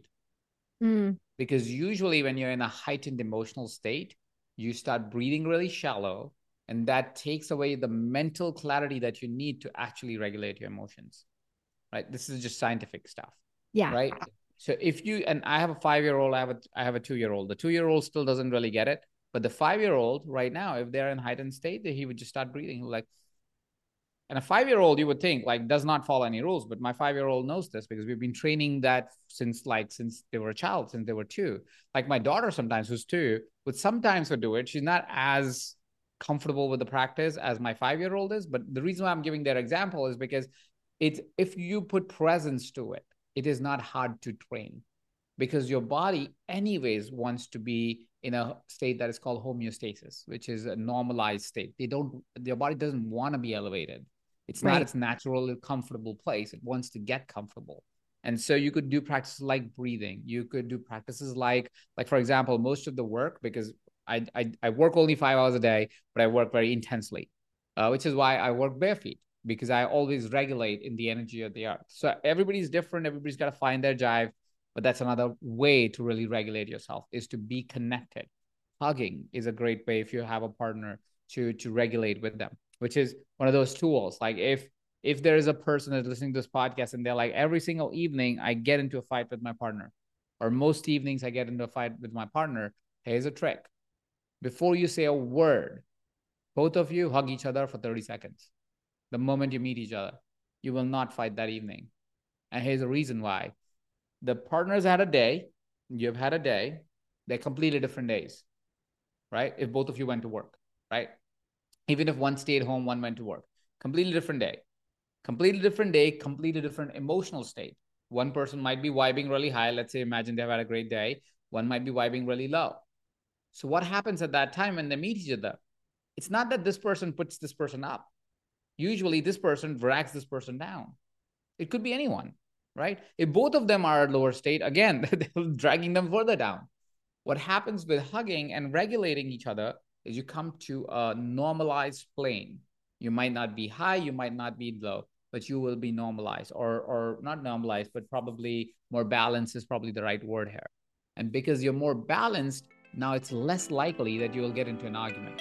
Mm. Because usually when you're in a heightened emotional state, you start breathing really shallow, and that takes away the mental clarity that you need to actually regulate your emotions. Right? This is just scientific stuff. Yeah. Right? So if you, and I have a five-year-old, I have a I have a two-year-old. The two-year-old still doesn't really get it, but the five-year-old right now, if they're in heightened state, he would just start breathing like. And a five-year-old, you would think, like, does not follow any rules, but my five-year-old knows this because we've been training that since like since they were a child, since they were two. Like my daughter sometimes, who's two, would sometimes would do it. She's not as comfortable with the practice as my five-year-old is, but the reason why I'm giving that example is because it's if you put presence to it, it is not hard to train because your body anyways wants to be in a state that is called homeostasis, which is a normalized state. They don't, your body doesn't want to be elevated. It's not Right. its natural, comfortable place. It wants to get comfortable. And so you could do practices like breathing. You could do practices like, like for example, most of the work, because I I, I work only five hours a day, but I work very intensely, uh, which is why I work bare feet, because I always regulate in the energy of the earth. So everybody's different. Everybody's got to find their jive. But that's another way to really regulate yourself, is to be connected. Hugging is a great way if you have a partner to to regulate with them, which is one of those tools. Like if if there is a person that's listening to this podcast and they're like, every single evening I get into a fight with my partner, or most evenings I get into a fight with my partner, here's a trick. Before you say a word, both of you hug each other for thirty seconds. The moment you meet each other, you will not fight that evening. And here's the reason why. The partners had a day, you've had a day, they're completely different days, right? If both of you went to work, right? Even if one stayed home, one went to work, completely different day, completely different day, completely different emotional state. One person might be vibing really high. Let's say, imagine they've had a great day. One might be vibing really low. So what happens at that time when they meet each other? It's not that this person puts this person up. Usually this person drags this person down. It could be anyone, right? If both of them are at lower state, again, they're dragging them further down. What happens with hugging and regulating each other is you come to a normalized plane. You might not be high, you might not be low, but you will be normalized, or or not normalized, but probably more balanced is probably the right word here. And because you're more balanced, now it's less likely that you will get into an argument.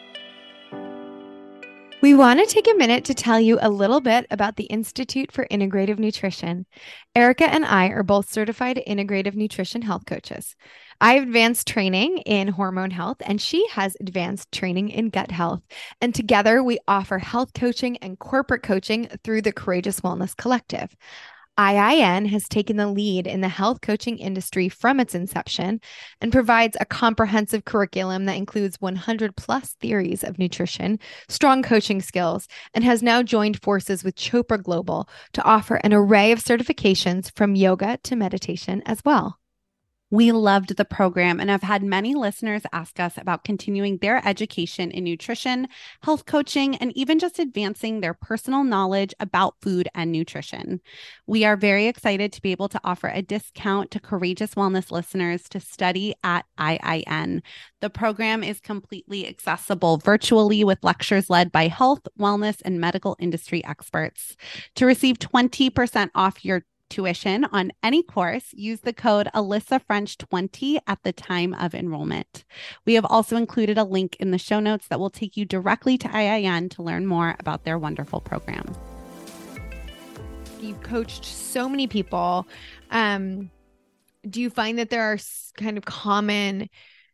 We want to take a minute to tell you a little bit about the Institute for Integrative Nutrition. Erica and I are both certified integrative nutrition health coaches. I have advanced training in hormone health, and she has advanced training in gut health. And together we offer health coaching and corporate coaching through the Courageous Wellness Collective. I I N has taken the lead in the health coaching industry from its inception and provides a comprehensive curriculum that includes one hundred plus theories of nutrition, strong coaching skills, and has now joined forces with Chopra Global to offer an array of certifications from yoga to meditation as well. We loved the program and have had many listeners ask us about continuing their education in nutrition, health coaching, and even just advancing their personal knowledge about food and nutrition. We are very excited to be able to offer a discount to Courageous Wellness listeners to study at I I N. The program is completely accessible virtually with lectures led by health, wellness, and medical industry experts. To receive twenty percent off your tuition on any course, use the code Alyssa French twenty at the time of enrollment. We have also included a link in the show notes that will take you directly to I I N to learn more about their wonderful program. You've coached so many people. Um, do you find that there are kind of common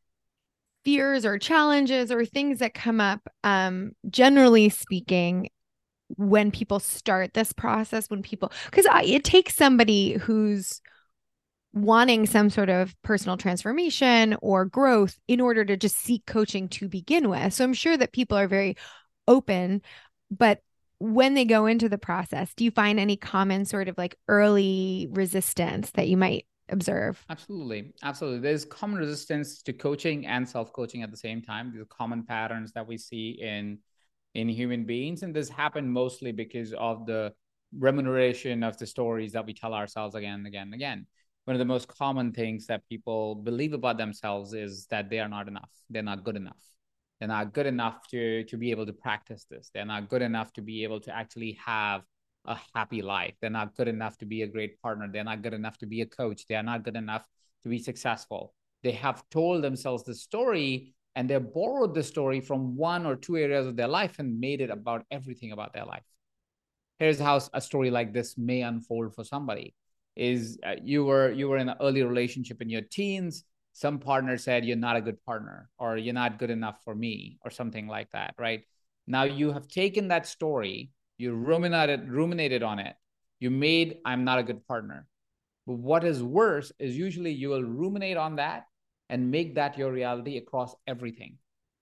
fears or challenges or things that come up, um, generally speaking, when people start this process, when people, because it takes somebody who's wanting some sort of personal transformation or growth in order to just seek coaching to begin with. So I'm sure that people are very open, but when they go into the process, do you find any common sort of like early resistance that you might observe? Absolutely. Absolutely. There's common resistance to coaching and self-coaching at the same time. These are common patterns that we see in in human beings. And this happened mostly because of the remuneration of the stories that we tell ourselves again and again and again. One of the most common things that people believe about themselves is that they are not enough. They're not good enough. They're not good enough to, to be able to practice this. They're not good enough to be able to actually have a happy life. They're not good enough to be a great partner. They're not good enough to be a coach. They are not good enough to be successful. They have told themselves the story, and they borrowed the story from one or two areas of their life and made it about everything about their life. Here's how a story like this may unfold for somebody. Is uh, you were you were in an early relationship in your teens. Some partner said, you're not a good partner, or you're not good enough for me, or something like that, right? Now you have taken that story, you ruminated, ruminated on it. You made, I'm not a good partner. But what is worse is usually you will ruminate on that and make that your reality across everything,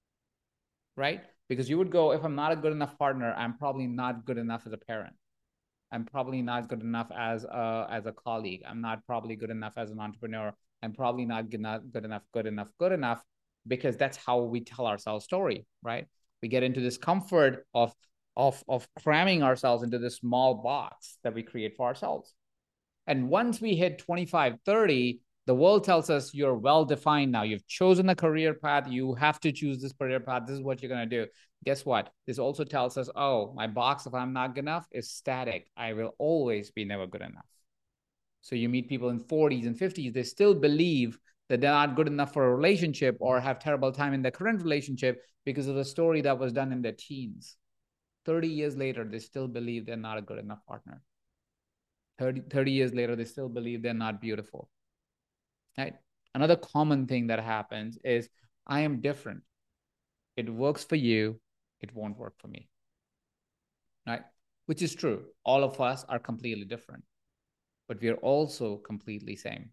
right? Because you would go, if I'm not a good enough partner, I'm probably not good enough as a parent. I'm probably not good enough as a, as a colleague. I'm not probably good enough as an entrepreneur. I'm probably not good enough, good enough, good enough, good enough, because that's how we tell ourselves story, right? We get into this comfort of, of, of cramming ourselves into this small box that we create for ourselves. And once we hit twenty-five, thirty, the world tells us you're well-defined now. You've chosen a career path. You have to choose this career path. This is what you're going to do. Guess what? This also tells us, oh, my box, if I'm not good enough, is static. I will always be never good enough. So you meet people in forties and fifties, they still believe that they're not good enough for a relationship or have terrible time in their current relationship because of the story that was done in their teens. thirty years later, they still believe they're not a good enough partner. thirty, thirty years later, they still believe they're not beautiful. Right? Another common thing that happens is, I am different. It works for you. It won't work for me. Right? Which is true. All of us are completely different, but we are also completely same.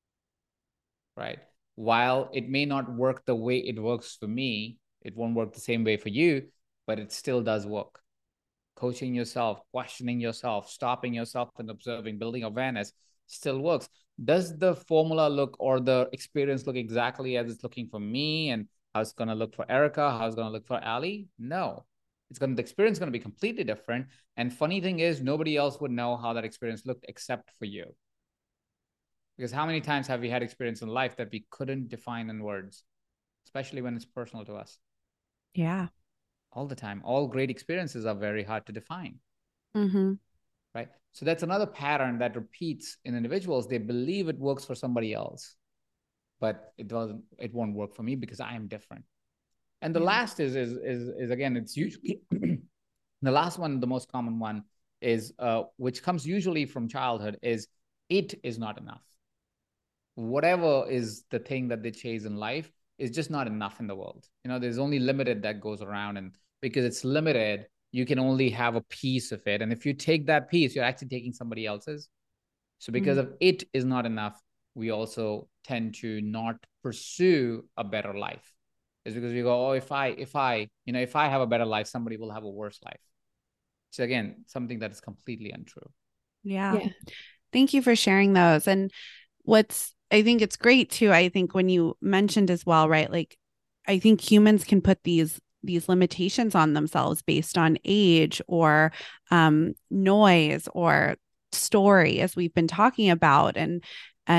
Right? While it may not work the way it works for me, it won't work the same way for you, but it still does work. Coaching yourself, questioning yourself, stopping yourself and observing, building awareness still works. Does the formula look or the experience look exactly as it's looking for me and how it's going to look for Erica, how it's going to look for Ali? No. It's going to, the experience is going to be completely different. And funny thing is, nobody else would know how that experience looked except for you. Because how many times have we had experience in life that we couldn't define in words, especially when it's personal to us? Yeah. All the time. All great experiences are very hard to define. Mm-hmm. Right? So that's another pattern that repeats in individuals. They believe it works for somebody else, but it doesn't, it won't work for me because I am different. And the yeah. last is, is, is, is again, it's usually, the last one, the most common one is, uh, which comes usually from childhood, is it is not enough. Whatever is the thing that they chase in life is just not enough in the world. You know, there's only limited that goes around, and because it's limited, you can only have a piece of it. And if you take that piece, you're actually taking somebody else's. So because mm-hmm. of it is not enough, we also tend to not pursue a better life. It's because we go, oh, if I, if I, you know, if I have a better life, somebody will have a worse life. So again, something that is completely untrue. Yeah. yeah. Thank you for sharing those. And what's, I think it's great too. I think when you mentioned as well, right? Like, I think humans can put these these limitations on themselves based on age or um, noise or story, as we've been talking about. And, and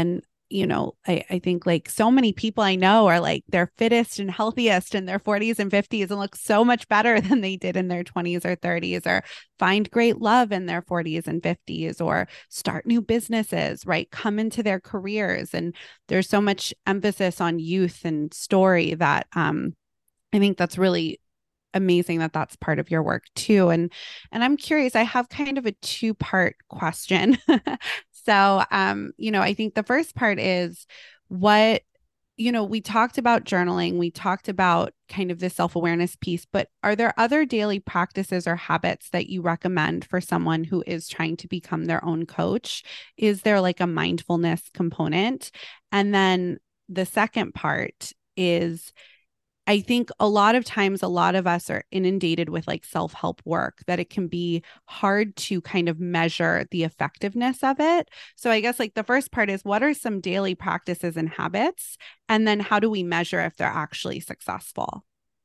you know, I, I think like so many people I know are like their fittest and healthiest in their forties and fifties and look so much better than they did in their twenties or thirties, or find great love in their forties and fifties, or start new businesses, right? Come into their careers. And there's so much emphasis on youth and story that um, I think that's really amazing that that's part of your work too. And and I'm curious, I have kind of a two-part question. So, um, you know, I think the first part is what, you know, we talked about journaling, we talked about kind of the self-awareness piece, but are there other daily practices or habits that you recommend for someone who is trying to become their own coach? Is there like a mindfulness component? And then the second part is, I think a lot of times, a lot of us are inundated with like self-help work that it can be hard to kind of measure the effectiveness of it. So I guess like the first part is, what are some daily practices and habits? And then how do we measure if they're actually successful?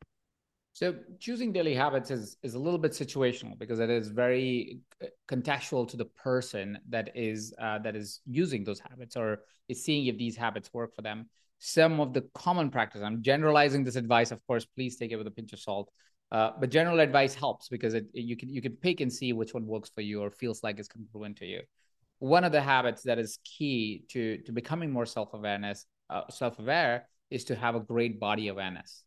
So choosing daily habits is, is a little bit situational because it is very contextual to the person that is uh, that is using those habits or is seeing if these habits work for them. Some of the common practice, I'm generalizing this advice, of course, please take it with a pinch of salt. Uh, but general advice helps because it, you can you can pick and see which one works for you or feels like it's congruent to you. One of the habits that is key to, to becoming more self-awareness, uh, self-aware is to have a great body awareness.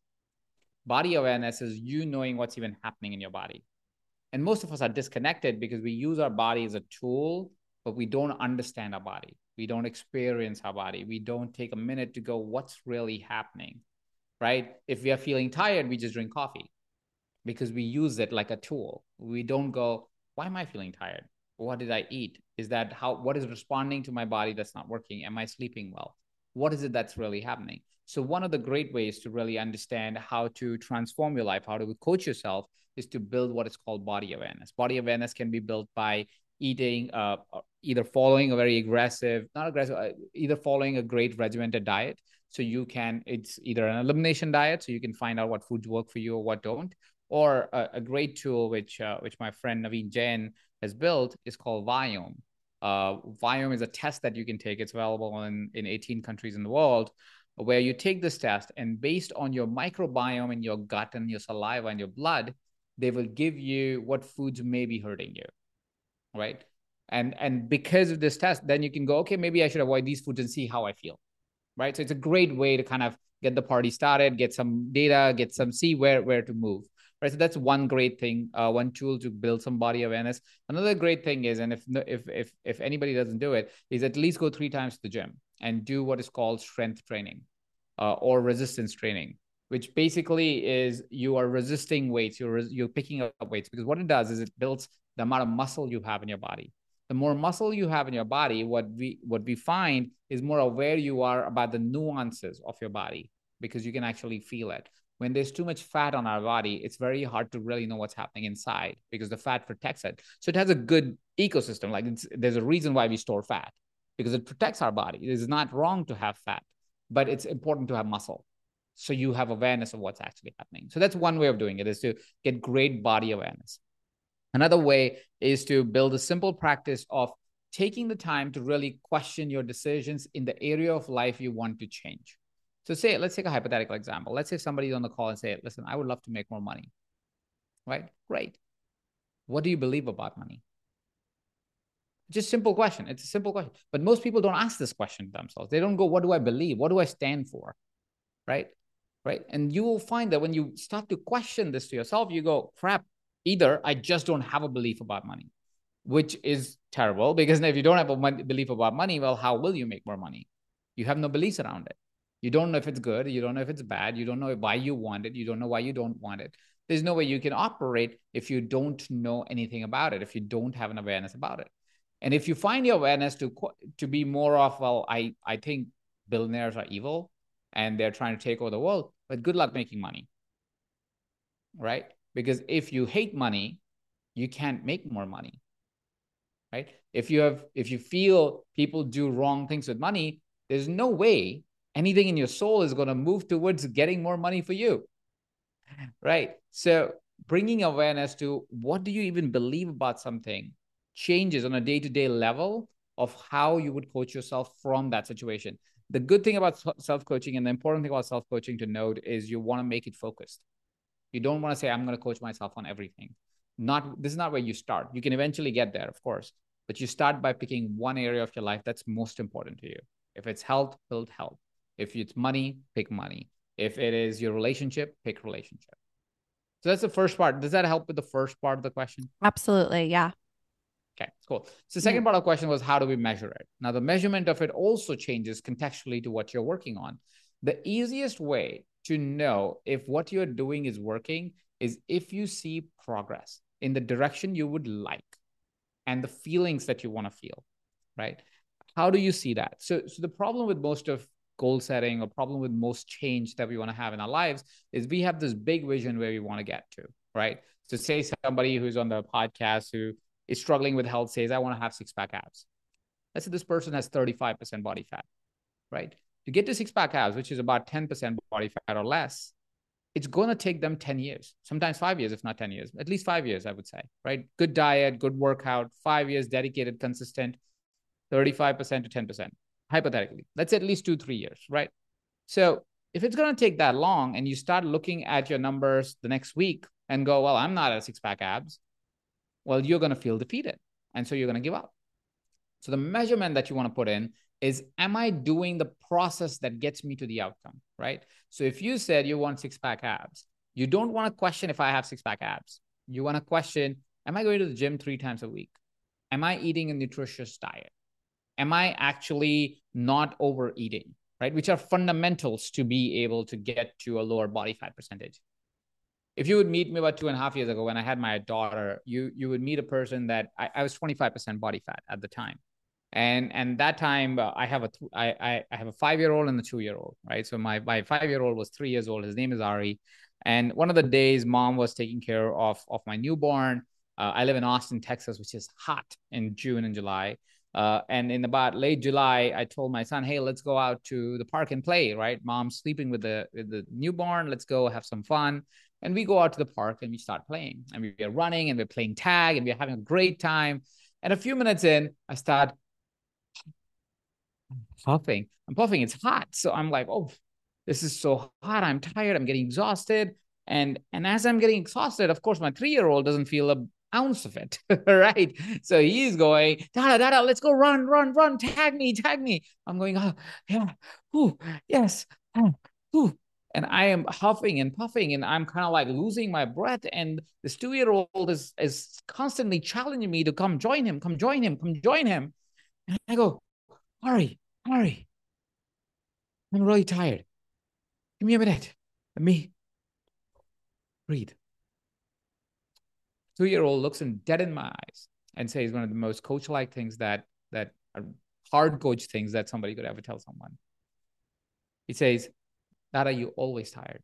Body awareness is you knowing what's even happening in your body. And most of us are disconnected because we use our body as a tool, but we don't understand our body. We don't experience our body. We don't take a minute to go, what's really happening, right? If we are feeling tired, we just drink coffee because we use it like a tool. We don't go, why am I feeling tired? What did I eat? Is that how, what is responding to my body that's not working? Am I sleeping well? What is it that's really happening? So one of the great ways to really understand how to transform your life, how to coach yourself, is to build what is called body awareness. Body awareness can be built by eating, uh, either following a very aggressive, not aggressive, uh, either following a great regimented diet. So you can, it's either an elimination diet, so you can find out what foods work for you or what don't, or a, a great tool, which uh, which my friend Naveen Jain has built, is called Viome. Uh, Viome is a test that you can take. It's available in, in eighteen countries in the world, where you take this test and based on your microbiome in your gut and your saliva and your blood, they will give you what foods may be hurting you, right? And, and because of this test, then you can go, okay, maybe I should avoid these foods and see how I feel, right? So it's a great way to kind of get the party started, get some data, get some, see where, where to move, right? So that's one great thing, uh, one tool to build some body awareness. Another great thing is, and if, if, if, if anybody doesn't do it, is at least go three times to the gym and do what is called strength training uh, or resistance training, which basically is you are resisting weights, you're, you're picking up weights, because what it does is it builds the amount of muscle you have in your body. The more muscle you have in your body, what we what we find is more aware you are about the nuances of your body, because you can actually feel it. When there's too much fat on our body, it's very hard to really know what's happening inside because the fat protects it. So it has a good ecosystem. Like it's, there's a reason why we store fat, because it protects our body. It is not wrong to have fat, but it's important to have muscle. So you have awareness of what's actually happening. So that's one way of doing it, is to get great body awareness. Another way is to build a simple practice of taking the time to really question your decisions in the area of life you want to change. So say, let's take a hypothetical example. Let's say somebody's on the call and say, listen, I would love to make more money, right? Great. What do you believe about money? Just simple question. It's a simple question. But most people don't ask this question to themselves. They don't go, what do I believe? What do I stand for? Right? Right. And you will find that when you start to question this to yourself, you go, crap, either I just don't have a belief about money, which is terrible, because if you don't have a belief about money, well, how will you make more money? You have no beliefs around it. You don't know if it's good. You don't know if it's bad. You don't know why you want it. You don't know why you don't want it. There's no way you can operate if you don't know anything about it, if you don't have an awareness about it. And if you find your awareness to, to be more of, well, I, I think billionaires are evil and they're trying to take over the world, but good luck making money, right? Because if you hate money, you can't make more money, right? If you have, if you feel people do wrong things with money, there's no way anything in your soul is going to move towards getting more money for you, right? So bringing awareness to what do you even believe about something changes on a day-to-day level of how you would coach yourself from that situation. The good thing about self-coaching and the important thing about self-coaching to note is you want to make it focused. You don't want to say, I'm going to coach myself on everything. Not, this is not where you start. You can eventually get there, of course, but you start by picking one area of your life that's most important to you. If it's health, build health. If it's money, pick money. If it is your relationship, pick relationship. So that's the first part. Does that help with the first part of the question? Absolutely. Yeah. Okay, cool. So the second Yeah. part of the question was, how do we measure it? Now, the measurement of it also changes contextually to what you're working on. The easiest way to know if what you're doing is working is if you see progress in the direction you would like and the feelings that you want to feel, right? How do you see that? So, so the problem with most of goal setting or problem with most change that we want to have in our lives is we have this big vision where we want to get to, right? So say somebody who's on the podcast who is struggling with health says, I want to have six-pack abs. Let's say this person has thirty-five percent body fat, right? To get to six-pack abs, which is about ten percent body fat or less, it's going to take them ten years, sometimes five years, if not ten years, at least five years, I would say, right? Good diet, good workout, five years, dedicated, consistent, thirty-five percent to ten percent, hypothetically. Let's say at least two, three years, right? So if it's going to take that long and you start looking at your numbers the next week and go, well, I'm not at six-pack abs, well, you're going to feel defeated. And so you're going to give up. So the measurement that you want to put in is, am I doing the process that gets me to the outcome, right? So if you said you want six-pack abs, you don't want to question if I have six-pack abs. You want to question, am I going to the gym three times a week? Am I eating a nutritious diet? Am I actually not overeating, right? Which are fundamentals to be able to get to a lower body fat percentage. If you would meet me about two and a half years ago when I had my daughter, you you would meet a person that I, I was twenty-five percent body fat at the time. And and that time uh, I have a I, I have a five-year-old and a two-year-old, right? So my, my five-year-old was three years old. His name is Ari. And one of the days mom was taking care of, of my newborn. Uh, I live in Austin, Texas, which is hot in June and July. Uh, and in about late July, I told my son, hey, let's go out to the park and play, right? Mom's sleeping with the, with the newborn. Let's go have some fun. And we go out to the park and we start playing. And we are running and we're playing tag and we're having a great time. And a few minutes in, I start puffing. I'm puffing. It's hot. So I'm like, oh, this is so hot. I'm tired. I'm getting exhausted. And, and as I'm getting exhausted, of course, my three-year-old doesn't feel a ounce of it, right? So he's going, Dada, Dada, let's go run, run, run, tag me, tag me. I'm going, oh, yeah, ooh, yes, oh, ooh. And I am huffing and puffing, and I'm kind of like losing my breath. And this two-year-old is, is constantly challenging me to come join him, come join him, come join him. And I go, Ari, Ari, I'm really tired. Give me a minute. Let me breathe. Two-year-old looks him dead in my eyes and says one of the most coach-like things that, that are hard coach things that somebody could ever tell someone. He says, Dada, you always tired.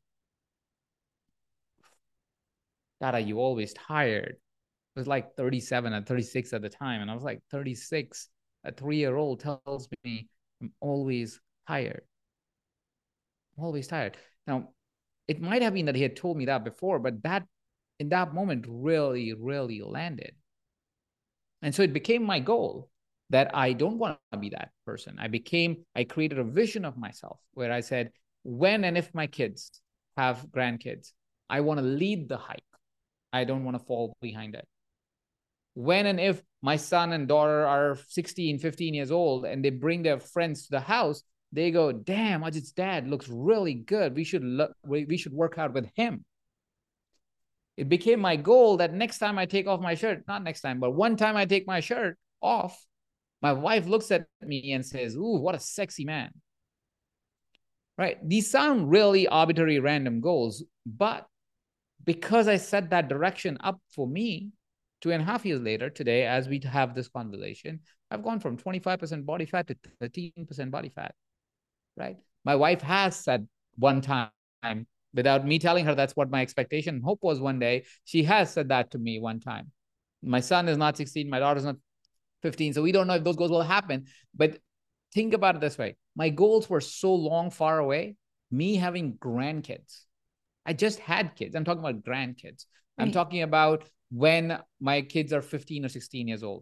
Dada, you always tired. It was like thirty-seven and thirty-six at the time. And I was like, thirty-six, a three-year-old tells me I'm always tired. I'm always tired. Now, it might have been that he had told me that before, but that in that moment really, really landed. And so it became my goal that I don't want to be that person. I became, I created a vision of myself where I said, when and if my kids have grandkids, I want to lead the hike. I don't want to fall behind it. When and if my son and daughter are sixteen, fifteen years old and they bring their friends to the house, they go, damn, Ajit's dad looks really good. We should, look, we should work out with him. It became my goal that next time I take off my shirt, not next time, but one time I take my shirt off, my wife looks at me and says, ooh, what a sexy man. Right? These sound really arbitrary, random goals, but because I set that direction up for me, two and a half years later, today, as we have this conversation, I've gone from twenty-five percent body fat to thirteen percent body fat, right? My wife has said one time, without me telling her that's what my expectation and hope was one day, she has said that to me one time. My son is not sixteen, my daughter's not fifteen, so we don't know if those goals will happen, but think about it this way. My goals were so long, far away, me having grandkids. I just had kids. I'm talking about grandkids. Right. I'm talking about when my kids are fifteen or sixteen years old.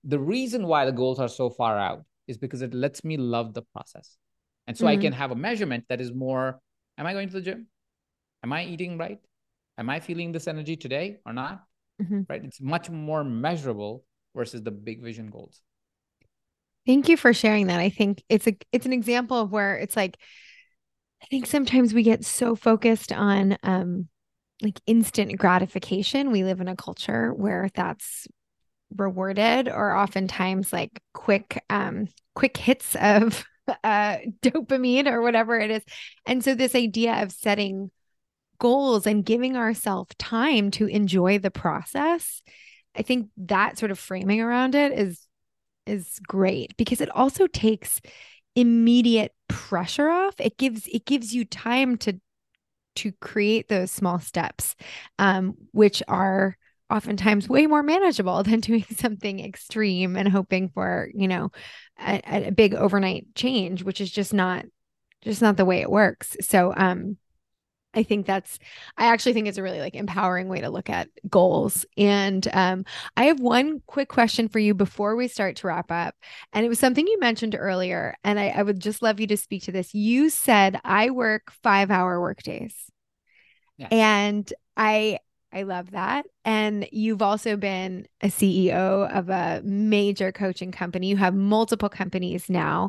The reason why the goals are so far out is because it lets me love the process. And so Mm-hmm. I can have a measurement that is more, am I going to the gym? Am I eating right? Am I feeling this energy today or not? Mm-hmm. Right? It's much more measurable versus the big vision goals. Thank you for sharing that. I think it's a it's an example of where it's like, I think sometimes we get so focused on um like instant gratification. We live in a culture where that's rewarded, or oftentimes like quick um quick hits of uh dopamine or whatever it is. And so this idea of setting goals and giving ourselves time to enjoy the process, I think that sort of framing around it is is great, because it also takes immediate pressure off. It gives it gives you time to to create those small steps, um, which are oftentimes way more manageable than doing something extreme and hoping for, you know, a, a big overnight change, which is just not just not the way it works. So um I think that's, I actually think it's a really like empowering way to look at goals. And um, I have one quick question for you before we start to wrap up. And it was something you mentioned earlier. And I, I would just love you to speak to this. You said, I work five hour work days. Yes. And I, I love that. And you've also been a C E O of a major coaching company. You have multiple companies now.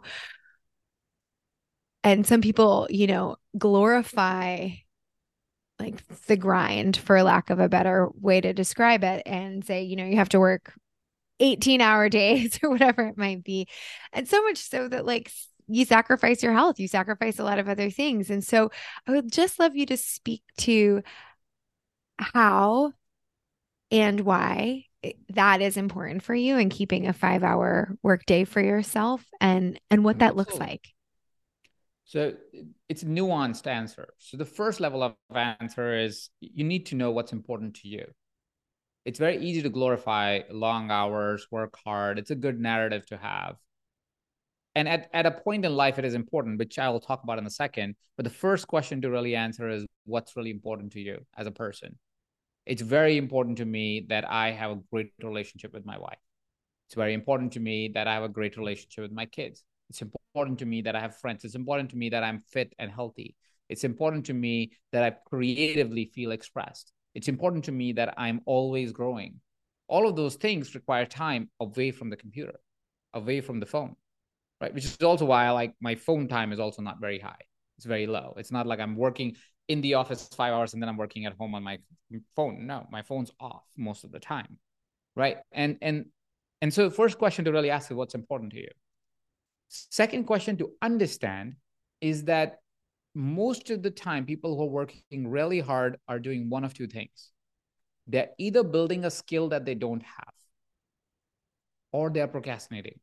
And some people, you know, glorify like the grind, for lack of a better way to describe it, and say, you know, you have to work eighteen hour days or whatever it might be. And so much so that like you sacrifice your health, you sacrifice a lot of other things. And so I would just love you to speak to how and why that is important for you in keeping a five hour work day for yourself, and and what that looks like. So it's a nuanced answer. So the first level of answer is you need to know what's important to you. It's very easy to glorify long hours, work hard. It's a good narrative to have. And at, at a point in life, it is important, which I will talk about in a second. But the first question to really answer is what's really important to you as a person? It's very important to me that I have a great relationship with my wife. It's very important to me that I have a great relationship with my kids. It's important to me that I have friends. It's important to me that I'm fit and healthy. It's important to me that I creatively feel expressed. It's important to me that I'm always growing. All of those things require time away from the computer, away from the phone, right? Which is also why I like my phone time is also not very high. It's very low. It's not like I'm working in the office five hours and then I'm working at home on my phone. No, my phone's off most of the time, right? And and and so the first question to really ask is what's important to you. Second question to understand is that most of the time, people who are working really hard are doing one of two things. They're either building a skill that they don't have, or they're procrastinating.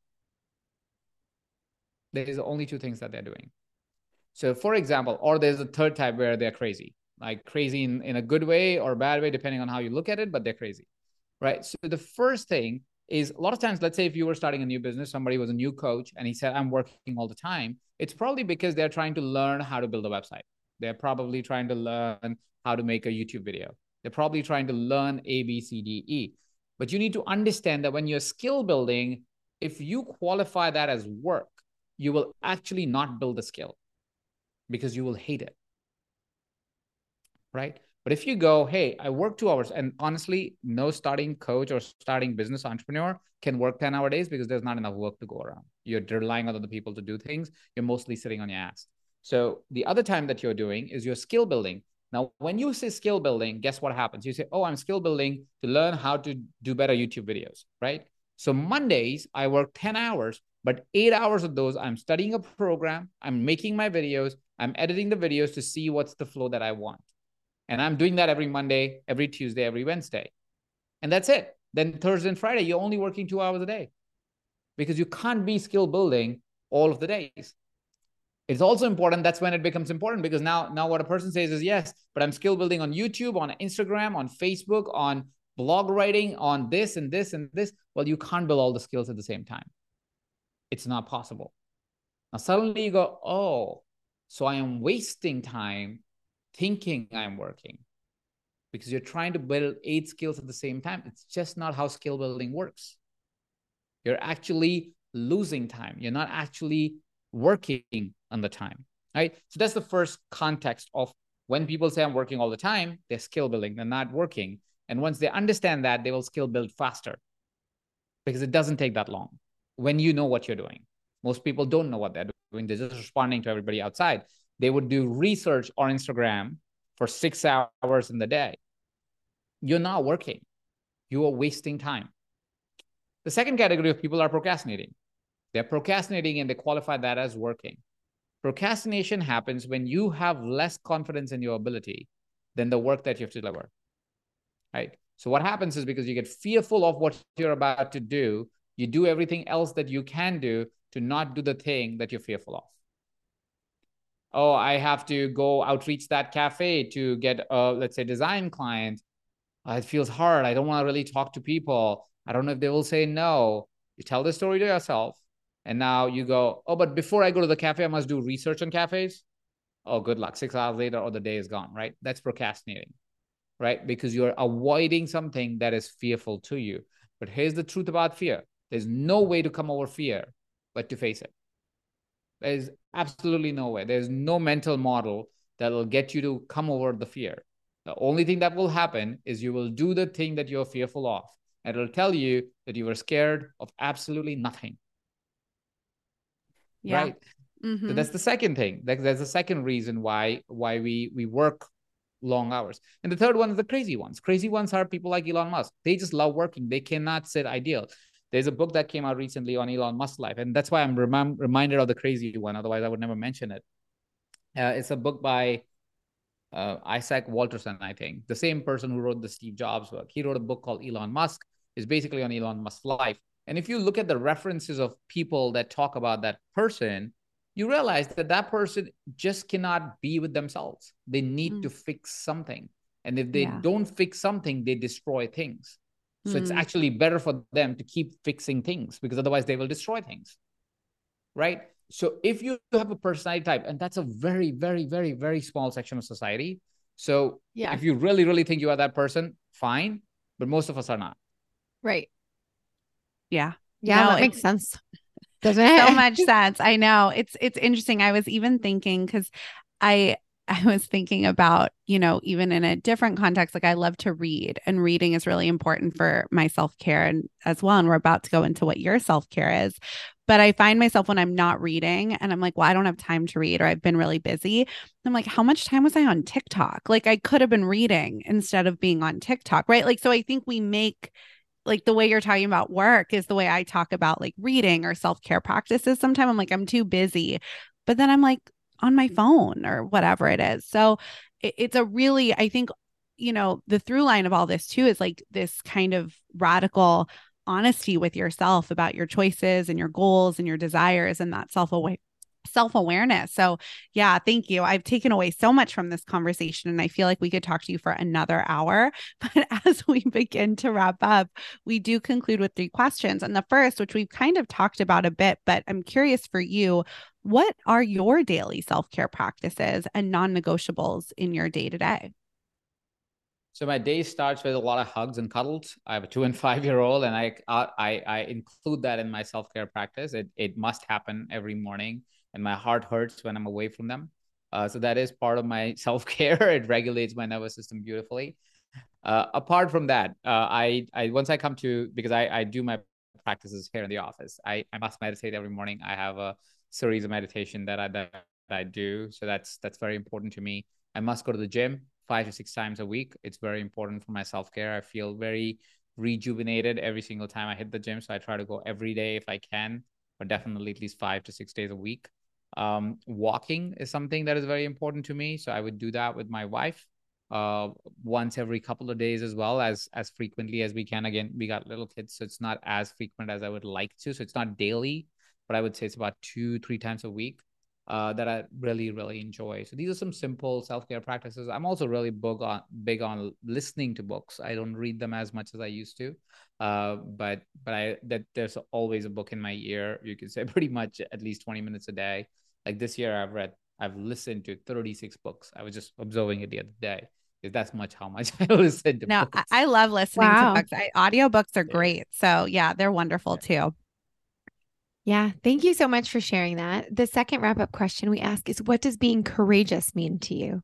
There's only two things that they're doing. So for example, or there's a third type where they're crazy, like crazy in, in a good way or bad way, depending on how you look at it, but they're crazy, right? So the first thing is a lot of times, let's say if you were starting a new business, somebody was a new coach and he said, I'm working all the time. It's probably because they're trying to learn how to build a website. They're probably trying to learn how to make a YouTube video. They're probably trying to learn A, B, C, D, E. But you need to understand that when you're skill building, if you qualify that as work, you will actually not build a skill because you will hate it, right? But if you go, hey, I work two hours, and honestly, no starting coach or starting business entrepreneur can work ten hour days because there's not enough work to go around. You're relying on other people to do things. You're mostly sitting on your ass. So the other time that you're doing is your skill building. Now, when you say skill building, guess what happens? You say, oh, I'm skill building to learn how to do better YouTube videos, right? So Mondays, I work ten hours, but eight hours of those, I'm studying a program, I'm making my videos, I'm editing the videos to see what's the flow that I want. And I'm doing that every Monday, every Tuesday, every Wednesday. And that's it. Then Thursday and Friday, you're only working two hours a day because you can't be skill building all of the days. It's also important. That's when it becomes important because now, now what a person says is, yes, but I'm skill building on YouTube, on Instagram, on Facebook, on blog writing, on this and this and this. Well, you can't build all the skills at the same time. It's not possible. Now, suddenly you go, oh, so I am wasting time thinking I'm working because you're trying to build eight skills at the same time. It's just not how skill building works. You're actually losing time. You're not actually working on the time, right? So that's the first context of when people say I'm working all the time, they're skill building, they're not working. And once they understand that, they will skill build faster because it doesn't take that long when you know what you're doing. Most people don't know what they're doing. They're just responding to everybody outside. They would do research on Instagram for six hours in the day. You're not working. You are wasting time. The second category of people are procrastinating. They're procrastinating and they qualify that as working. Procrastination happens when you have less confidence in your ability than the work that you have to deliver, right? So what happens is because you get fearful of what you're about to do, you do everything else that you can do to not do the thing that you're fearful of. Oh, I have to go outreach that cafe to get a, let's say, design client. Uh, it feels hard. I don't want to really talk to people. I don't know if they will say no. You tell the story to yourself. And now you go, oh, but before I go to the cafe, I must do research on cafes. Oh, good luck. Six hours later, or the day is gone, right? That's procrastinating, right? Because you're avoiding something that is fearful to you. But here's the truth about fear. There's no way to come over fear but to face it. There's absolutely no way. There's no mental model that will get you to come over the fear. The only thing that will happen is you will do the thing that you're fearful of. And it'll tell you that you were scared of absolutely nothing. Yeah. Right? Mm-hmm. So that's the second thing. That's the second reason why, why we, we work long hours. And the third one is the crazy ones. Crazy ones are people like Elon Musk. They just love working. They cannot sit idle. There's a book that came out recently on Elon Musk's life. And that's why I'm rem- reminded of the crazy one. Otherwise, I would never mention it. Uh, it's a book by uh, Isaac Walterson, I think. The same person who wrote the Steve Jobs book. He wrote a book called Elon Musk. It's basically on Elon Musk's life. And if you look at the references of people that talk about that person, you realize that that person just cannot be with themselves. They need mm. to fix something. And if they yeah. don't fix something, they destroy things. So mm. it's actually better for them to keep fixing things because otherwise they will destroy things, right? So if you have a personality type, and that's a very, very, very, very small section of society. So yeah. if you really, really think you are that person, fine. But most of us are not. Right. Yeah. Yeah, no, that makes sense. Doesn't it? So much sense. I know. It's it's interesting. I was even thinking because I I was thinking about, you know, even in a different context, like I love to read, and reading is really important for my self-care and as well. And we're about to go into what your self-care is. But I find myself when I'm not reading and I'm like, well, I don't have time to read, or I've been really busy. I'm like, how much time was I on TikTok? Like I could have been reading instead of being on TikTok, right? Like, so I think we make like the way you're talking about work is the way I talk about like reading or self-care practices. Sometimes I'm like, I'm too busy, but then I'm like on my phone or whatever it is. So it, it's a really, I think, you know, the through line of all this too is like this kind of radical honesty with yourself about your choices and your goals and your desires and that self-aware self-awareness. So yeah, thank you. I've taken away so much from this conversation and I feel like we could talk to you for another hour. But as we begin to wrap up, we do conclude with three questions. And the first, which we've kind of talked about a bit, but I'm curious for you, what are your daily self-care practices and non-negotiables in your day-to-day? So my day starts with a lot of hugs and cuddles. I have a two and five year old, and I I I include that in my self-care practice. It it must happen every morning. And my heart hurts when I'm away from them. Uh, so that is part of my self-care. It regulates my nervous system beautifully. Uh, apart from that, uh, I, I once I come to, because I, I do my practices here in the office, I, I must meditate every morning. I have a series of meditation that I, that I do. So that's, that's very important to me. I must go to the gym five to six times a week. It's very important for my self-care. I feel very rejuvenated every single time I hit the gym. So I try to go every day if I can, but definitely at least five to six days a week. Um, walking is something that is very important to me. So I would do that with my wife uh, once every couple of days as well, as as frequently as we can. Again, we got little kids, so it's not as frequent as I would like to. So it's not daily, but I would say it's about two, three times a week uh, that I really, really enjoy. So these are some simple self-care practices. I'm also really big on, big on listening to books. I don't read them as much as I used to. Uh, but but I that there's always a book in my ear. You could say pretty much at least twenty minutes a day. Like this year, I've read, I've listened to thirty-six books. I was just observing it the other day. If that's much how much I listen to no, books. I, I love listening wow. to books. I, audiobooks are great. So yeah, they're wonderful yeah. too. Yeah. Thank you so much for sharing that. The second wrap-up question we ask is, what does being courageous mean to you?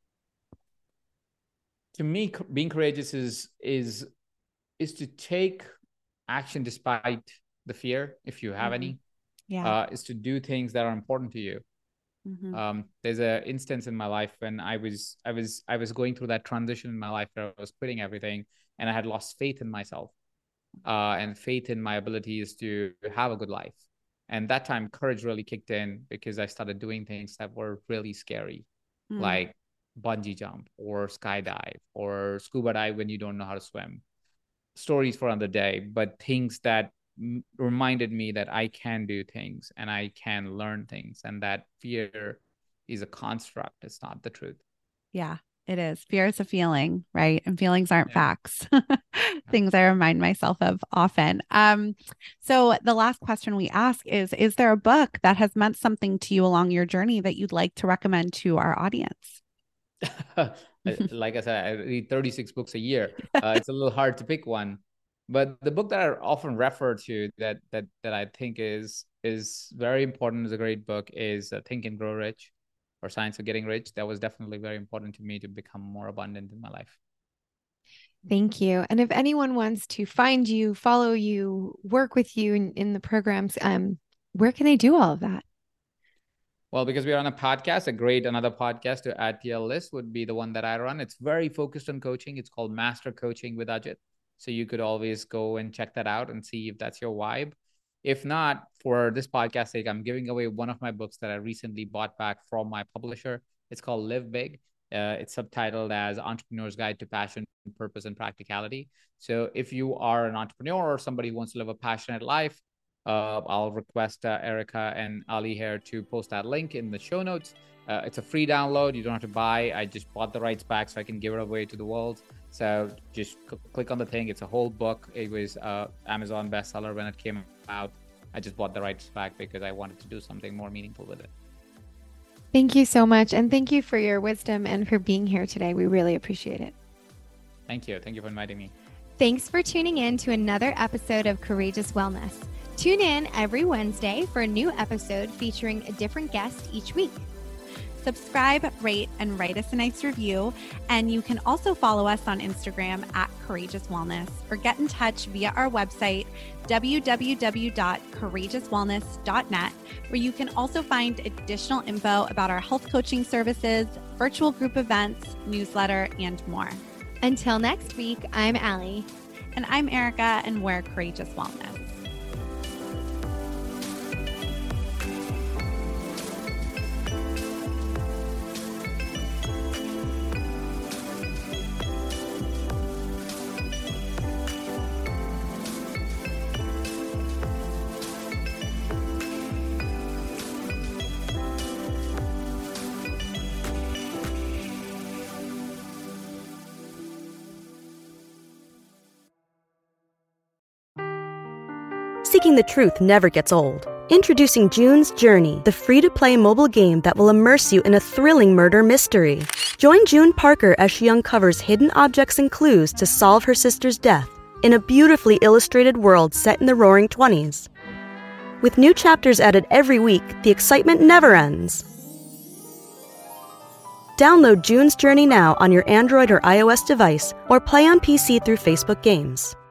To me, being courageous is is is to take action despite the fear, if you have Mm-hmm. any. Yeah. Uh, is to do things that are important to you. Mm-hmm. Um, there's an instance in my life when I was I was I was going through that transition in my life where I was quitting everything, and I had lost faith in myself, uh, and faith in my abilities to have a good life. And that time, courage really kicked in because I started doing things that were really scary, Mm. like bungee jump or skydive or scuba dive when you don't know how to swim. Stories for another day, but things that m- reminded me that I can do things and I can learn things, and that fear is a construct. It's not the truth. Yeah, it is. Fear is a feeling, right? And feelings aren't Yeah. facts. Things I remind myself of often. Um, so the last question we ask is, is there a book that has meant something to you along your journey that you'd like to recommend to our audience? Like I said, I read thirty-six books a year. Uh, it's a little hard to pick one, but the book that I often refer to that that that I think is is very important, is a great book, is uh, Think and Grow Rich, or Science of Getting Rich. That was definitely very important to me to become more abundant in my life. Thank you. And if anyone wants to find you, follow you, work with you in, in the programs, um, where can they do all of that? Well, because we're on a podcast, a great another podcast to add to your list would be the one that I run. It's very focused on coaching. It's called Master Coaching with Ajit. So you could always go and check that out and see if that's your vibe. If not, for this podcast sake, I'm giving away one of my books that I recently bought back from my publisher. It's called Live Big. Uh, it's subtitled as Entrepreneur's Guide to Passion, Purpose, and Practicality. So if you are an entrepreneur or somebody who wants to live a passionate life, Uh, I'll request uh, Erica and Ali here to post that link in the show notes. Uh, it's a free download. You don't have to buy. I just bought the rights back so I can give it away to the world. So just c- click on the thing. It's a whole book. It was uh, Amazon bestseller when it came out. I just bought the rights back because I wanted to do something more meaningful with it. Thank you so much. And thank you for your wisdom and for being here today. We really appreciate it. Thank you. Thank you for inviting me. Thanks for tuning in to another episode of Courageous Wellness. Tune in every Wednesday for a new episode featuring a different guest each week. Subscribe, rate, and write us a nice review. And you can also follow us on Instagram at Courageous Wellness, or get in touch via our website, w w w dot courageous wellness dot net, where you can also find additional info about our health coaching services, virtual group events, newsletter, and more. Until next week, I'm Ali. And I'm Erica, and we're Courageous Wellness. Seeking the truth never gets old. Introducing June's Journey, the free-to-play mobile game that will immerse you in a thrilling murder mystery. Join June Parker as she uncovers hidden objects and clues to solve her sister's death in a beautifully illustrated world set in the Roaring Twenties. With new chapters added every week, the excitement never ends. Download June's Journey now on your Android or iOS device, or play on P C through Facebook Games.